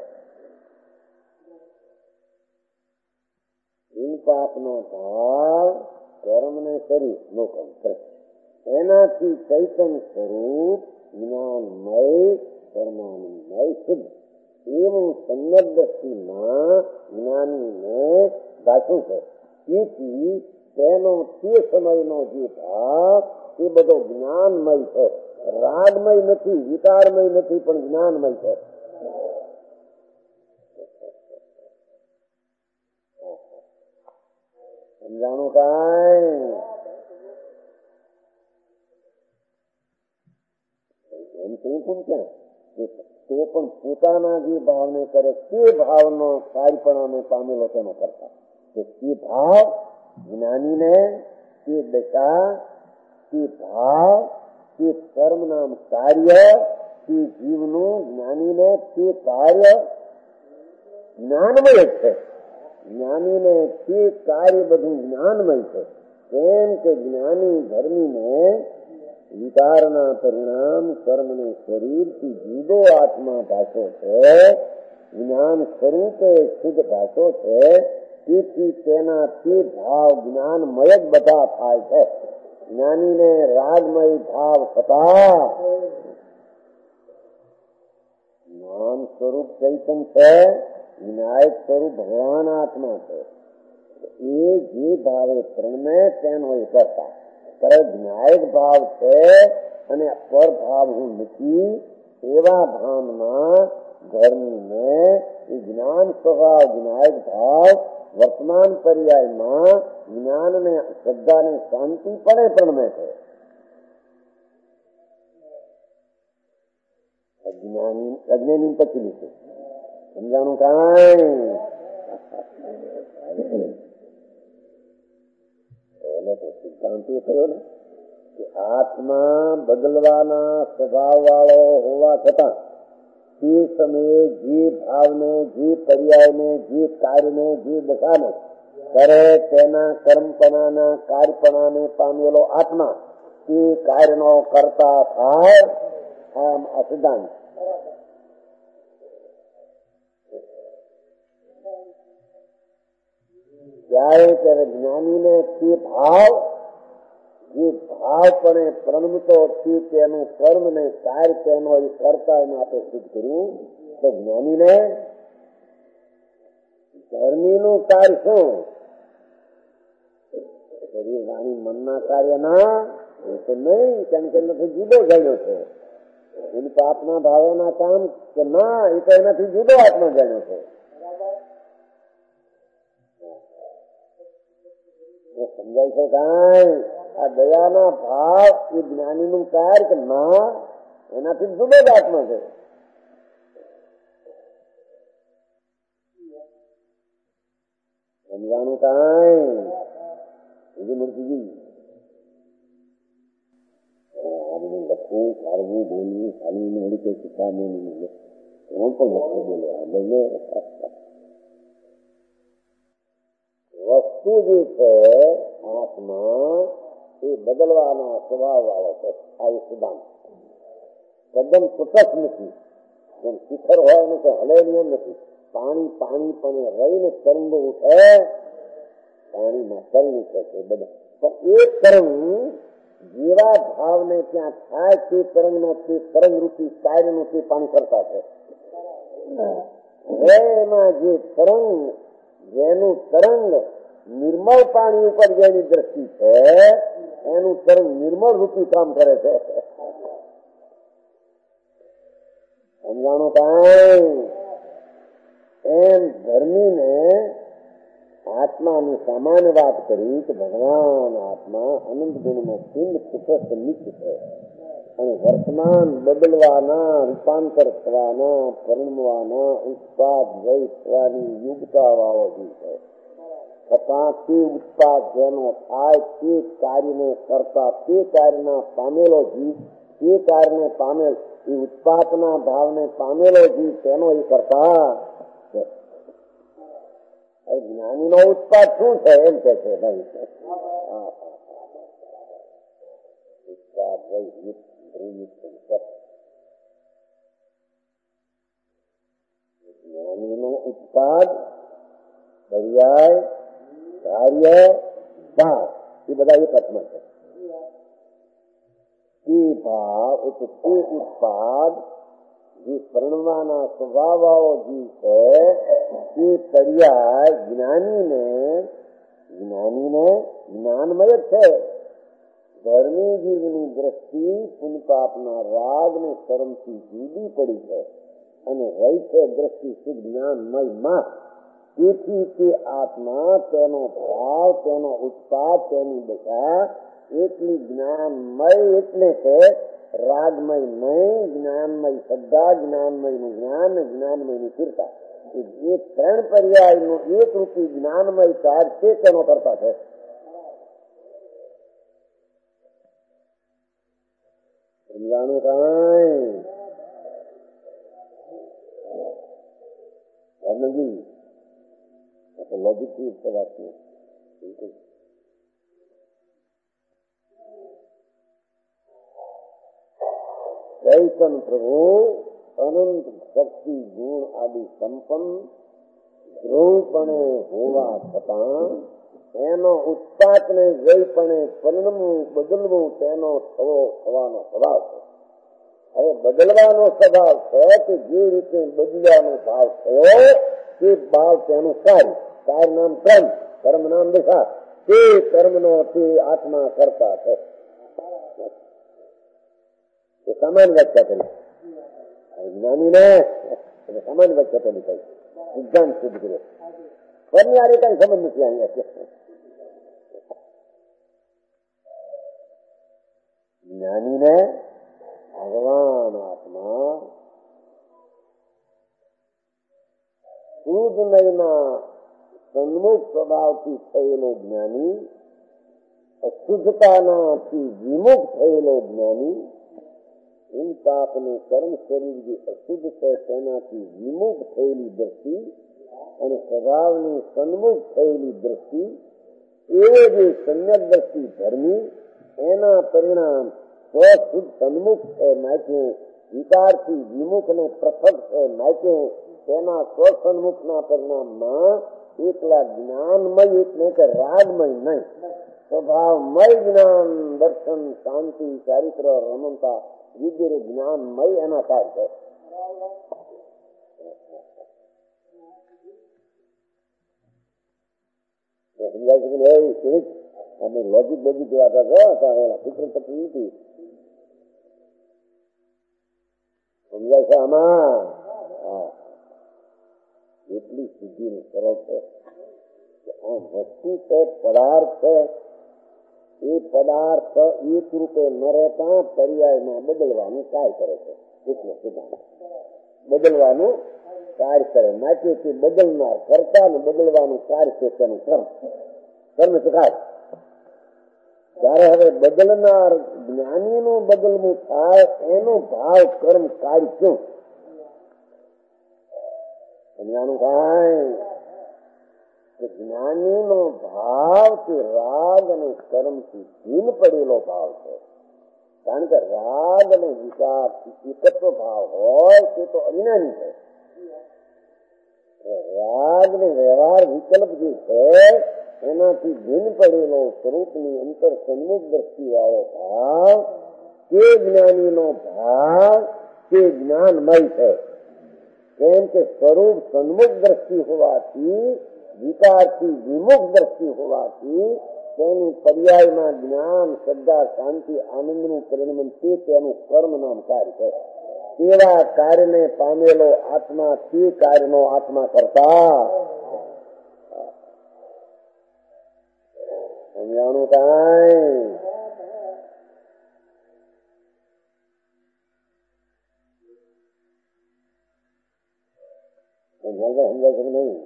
પાપનો ભાવ કર્મ ને શરીર લોકમ કરે, એનાથી ચૈતન સ્વરૂપ જ્ઞાનમય, કર્માનુમય, શુદ્ધ એવું સમ્યક દ્રષ્ટિમાં જ્ઞાનીને દાખવું છે. તેથી તેનો તે સમયનો જે ભાવ એ બધો જ્ઞાનમય છે, રાગમય નથી, વિકારમય નથી, પણ જ્ઞાનમય છે. સમજાણું? કાંઈ એમ કહ્યું ક્યાં તે પણ પોતાના જે ભાવને કરે તે ભાવનો કાર્યપણાને પામેલો તેનો કરતા. તે ભાવ જ્ઞાનીને તે દશા, તે ભાવ, તે કર્મ નામ કાર્ય, તે જીવનું જ્ઞાનીને તે કાર્ય જ્ઞાનમય જ છે. જ્ઞાનીને તે કાર્ય બધું જ્ઞાનમય છે. કેમ કે જ્ઞાની ધર્મીને વિકારના પરિણામ કર્મને શરીરથી જુદો આત્મા ભાષો છે, જ્ઞાન સ્વરૂપે શુદ્ધ ભાષો છે. તેથી તેના તે ભાવ જ્ઞાનમય જ બધા થાય છે. જ્ઞાનીને રાગમય ભાવ થતા જ્ઞાન સ્વરૂપ ચૈતન્ય છે, વિનાયક સ્વરૂપ ભગવાન આત્મા છે. એ જે ભાવે પ્રણમે તેનો એ કરતા ત્યારે જ્ઞાયક ભાવ છે અને પર ભાવ હું નથી એવા ભાનમાં ધર્મને એ જ્ઞાન સ્વભાવ વિનાયક ભાવ વર્તમાન પર્યાયમાં જ્ઞાનને શ્રદ્ધાને શાંતિપણે પ્રણમે છે. અજ્ઞાની પછી લીધું સમજાણું કાંઈ સિદ્ધાંત એ થયો ને કે આત્મા બદલવાના સ્વભાવ વાળો હોવા છતાં તે સમયે જે ભાવને, જે પર્યાયને, જે કાર્યને, જે દશાને કરે તેના કર્મપણાના કાર્યપણાને પામેલો આત્મા તે કાર્યનો કરતા થાય. આમ આ સિદ્ધાંત ત્યારે ત્યારે જ્ઞાનીને તે ભાવ જે ભાવપણે પ્રણમતો છે તેનું કર્મ ને કાર્ય તેનો એ કરતા એમાં આપણે સિદ્ધ કર્યું તો જ્ઞાનીને ધર્મીનું કાર્ય શું? શરીર વાણી મનના કાર્યના એ તો નહીં, કારણ કે એનાથી જુદો જાણ્યો છે. એની પાપના ભાવના કામ કે ના, એ તો એનાથી જુદો આત્મા જાણ્યો છે. સમજાય છે કાંઈ? આ દયાના ભાવ એ જ્ઞાનીનું કાર્ય કે ના, એનાથી જુદો જ આત્મા છે. સમજાનું કાંઈ? બીજી મૂર્તિજી લખવું, કાઢવું, બોલવું, ખાલી મળી કઈ શીખવાનું નહીં. એમ પણ વસ્તુ બોલે બંને વસ્તુ જે છે આત્મા એ બદલવાના સ્વભાવ વાળો છે. આ એ સિદ્ધાંત તદ્દન તટસ્થ નથી. જેમ શિખર હોય ને તો હલે નિયમ નથી. પાણી પાણી પણ રહીને તરંગ ઉઠે, પાણીમાં તરંગ ઉઠે છે બધા. પણ એ તરંગ જેવા ભાવને ત્યાં થાય તે તરંગનો તે તરંગરૂપી કાર્યનું તે પાણી કરતા છે. એમાં જે તરંગ, જેનું તરંગ નિર્મળ પાણી ઉપર જેની દ્રષ્ટિ છે એનું તરંગ નિર્મળ રૂપી કામ કરે છે. સમજાણું કાંઈ? એમ ધર્મીને આત્માની સામાન્ય વાત કરી કે ભગવાન આત્મા અનંત ગુણનો પિંડ કુટસ્થ નિત્ય છે અને વર્તમાન બદલવાના, રૂપાંતર થવાના, પરિણમવાના, ઉત્પાદ વય થવાની યુગતા વાળો જીવ છે. છતાં તે ઉત્પાદ જેનો થાય તે કાર્યને કરતા તે કાર્યના પામેલો જીવ, તે કાર્યને પામેલ એ ઉત્પાદના ભાવને પામેલો જીવ તેનો એ કરતા છે. જ્ઞાની નો ઉત્પાદ શું છે એમ કે છે ભાઈ. ઉત્પાદ જ્ઞાની નો ઉત્પાદ, પર્યાય, કાર્ય, ભાવ એ બધા એક અર્થમાં છે. તે ભાવ એટલે તે ઉત્પાદ જે પરણવાના સ્વભાવ વાળો જીવ છે તે પર્યાય જ્ઞાનીને જ્ઞાનમય જ છે. ધર્મી જીવની દ્રષ્ટિ પુનપાપના રાગ ને કર્મથી જુદી પડી છે અને રહી છે દ્રષ્ટિ શુદ્ધ જ્ઞાનમય માં. તેથી તે આત્મા, તેનો ભાવ, તેનો ઉત્પાદ, તેની દશા એટલી જ્ઞાનમય એટલે કે રાગમય નહીં, જ્ઞાનમય શ્રદ્ધા, જ્ઞાનમય નું જ્ઞાન, જ્ઞાનમય ની સ્થિરતા. એ ત્રણ પર્યાય નું એક રૂપી જ્ઞાનમય કાર્ય તે તેનો કરતા છે. સમજાણું કાંઈ? લોજિક થી વાત નહીં. ચૈતન પ્રભુ અનંત શક્તિ ગુણ આદિ સંપન્ન ધ્રુવપણે હોવા છતાં એનો ઉત્પાત ને જયપણે પરિણમવું બદલવું તેનો થવાનો સ્વભાવ છે. હવે બદલવાનો સ્વભાવ છે કે જે રીતે બદલવાનો ભાવ થયો તે ભાવ તેનું કાર્ય નામ કર્મ, કર્મ નામ દિશા, તે કર્મનો તે આત્મા કરતા છે. એ સામાન્ય વ્યાખ્યા કરી જ્ઞાની ને સામાન્ય વ્યાખ્યા કરી કઈ સિદ્ધાંત સિદ્ધ કર્યો. પરની આ રીતે સમજ નથી અહીંયા. જ્ઞાની ને ભગવાન આત્મા શુદ્ધ નયના સન્મુખ સ્વભાવથી થયેલો જ્ઞાની, અશુદ્ધતાનાથી વિમુખ થયેલો જ્ઞાની, इन પાપને કર્મ શરીર જે અશુદ્ધ છે તેનાથી વિમુખ થયેલી દ્રષ્ટિ અને સ્વભાવની સન્મુખ થયેલી દ્રષ્ટિ, એ જે સમ્યક દ્રષ્ટિ ધર્મી એના પરિણામ સ્વશુદ્ધ સન્મુખ છે માટે વિકારથી વિમુખ ને પૃથક છે માટે તેના સ્વસન્મુખના પરિણામમાં એકલા જ્ઞાનમય એટલે કે રાગમય નહીં, સ્વભાવમય જ્ઞાન, દર્શન, શાંતિ, ચારિત્ર, રમણતા વિદ્ય જ્ઞાનમય એના કાર્ય છે. સમજાય છે કે અમે લોજિક બોજિક જોવા ચિત્ર પત્રી નથી સમજાય છે આમાં. એટલી સીધી સરળ છે કે આ વસ્તુ છે, પદાર્થ છે, એ પદાર્થ એક રૂપે ન રહેતા પર્યાયમાં બદલવાનું કાર્ય કરે છે. એટલે સિદ્ધાંત બદલવાનું કાર્ય કરે માટે તે બદલનાર કરતા ને બદલવાનું કાર્ય છે તેનું કર્મ. કર્મ છે કાર્ય. ત્યારે હવે બદલનાર જ્ઞાનીનું બદલવું થાય એનો ભાવ કર્મ કાર્ય શું સમજાનું કાંઈ જ્ઞાનીનો ભાવ તે રાગ અને કર્મથી ભીન પડેલો ભાવ છે. કારણ કે રાગ અને વિકાર એકત્વ ભાવ હોય તે તો અજ્ઞાની છે. રાગ ને વ્યવહાર વિકલ્પ જે છે એનાથી ભીન પડેલો સ્વરૂપની અંતર સન્મુખ દ્રષ્ટિ વાળો ભાવ તે જ્ઞાનીનો ભાવ તે જ્ઞાનમય છે. કેમ કે સ્વરૂપ સન્મુખ દ્રષ્ટિ હોવાથી, વિકારથી વિમુખ દ્રષ્ટિ હોવાથી તેની પર્યાયમાં જ્ઞાન, શ્રદ્ધા, શાંતિ, આનંદનું પરિણમન તે તેનું કર્મ નામ કાર્ય છે. તેવા કાર્યને પામેલો આત્મા તે કાર્યનો આત્મા કરતા સમજાણું કાંઈ સમજાય છે કે નહીં?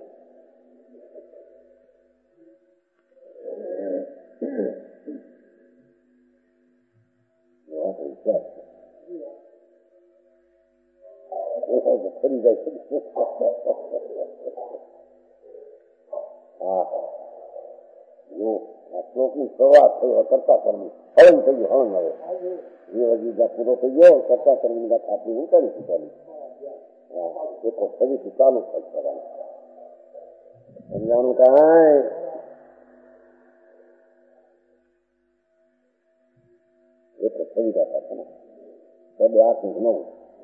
ફરી જાય છે. હા આ શ્લોકની શરૂઆત થઈ કરતા કર્મ હળન થઈ ગયું. હળન હવે એ હજી પૂરો થઈ ગયો. કરતા કર્મ ખાતરી હું કરી શકાય એક ફરીથી ચાલુ થઈ કરવાનું સમજાણું કાંઈ એક સુવિધા થશે 8-9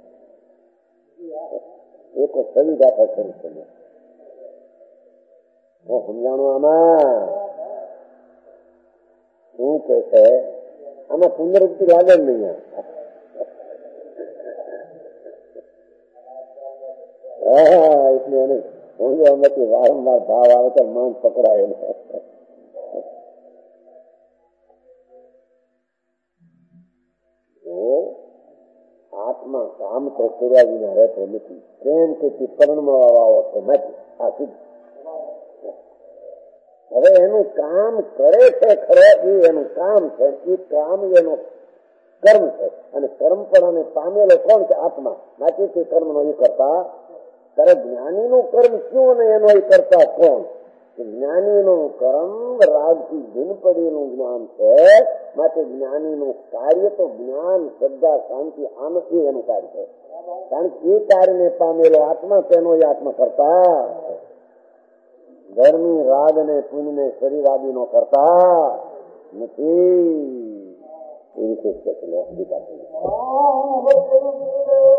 એક સુવિધા થશે. સમજાણું આમાં શું કે છે? આમાં પુનરુક્તિ લાગે જ નહીં. એટલે એને સમજવામાંથી વારંવાર ભાવ આવે તો મન પકડાય. આત્મા કામ તો કર્યા વિના રહેતો નથી. કેમ કે તે કર્ણમાં વાળો છે નથી. આ સિદ્ધ હવે એનું કામ કરે છે ખરો એ એનું કામ છે. એ કામ એનો કર્મ છે અને કર્મ પણ પામેલો કોણ છે? આત્મા. માટે તે કર્મ નો એ કરતા ત્યારે જ્ઞાનીનું કર્મ શું અને એનો એ કરતા કોણ? જ્ઞાનીનું કર્મ રાગથી ભીન પડેલું જ્ઞાન છે. માટે જ્ઞાનીનું કાર્ય તો જ્ઞાન, શ્રદ્ધા, શાંતિ, આનંદ એ એનું કાર્ય છે. કારણ કે એ કાર્યને પામેલો આત્મા તેનો એ આત્મા કરતા ધર્મી રાગ ને પુણ્ય શરીર આદિનો કરતા નથી. એ રીતે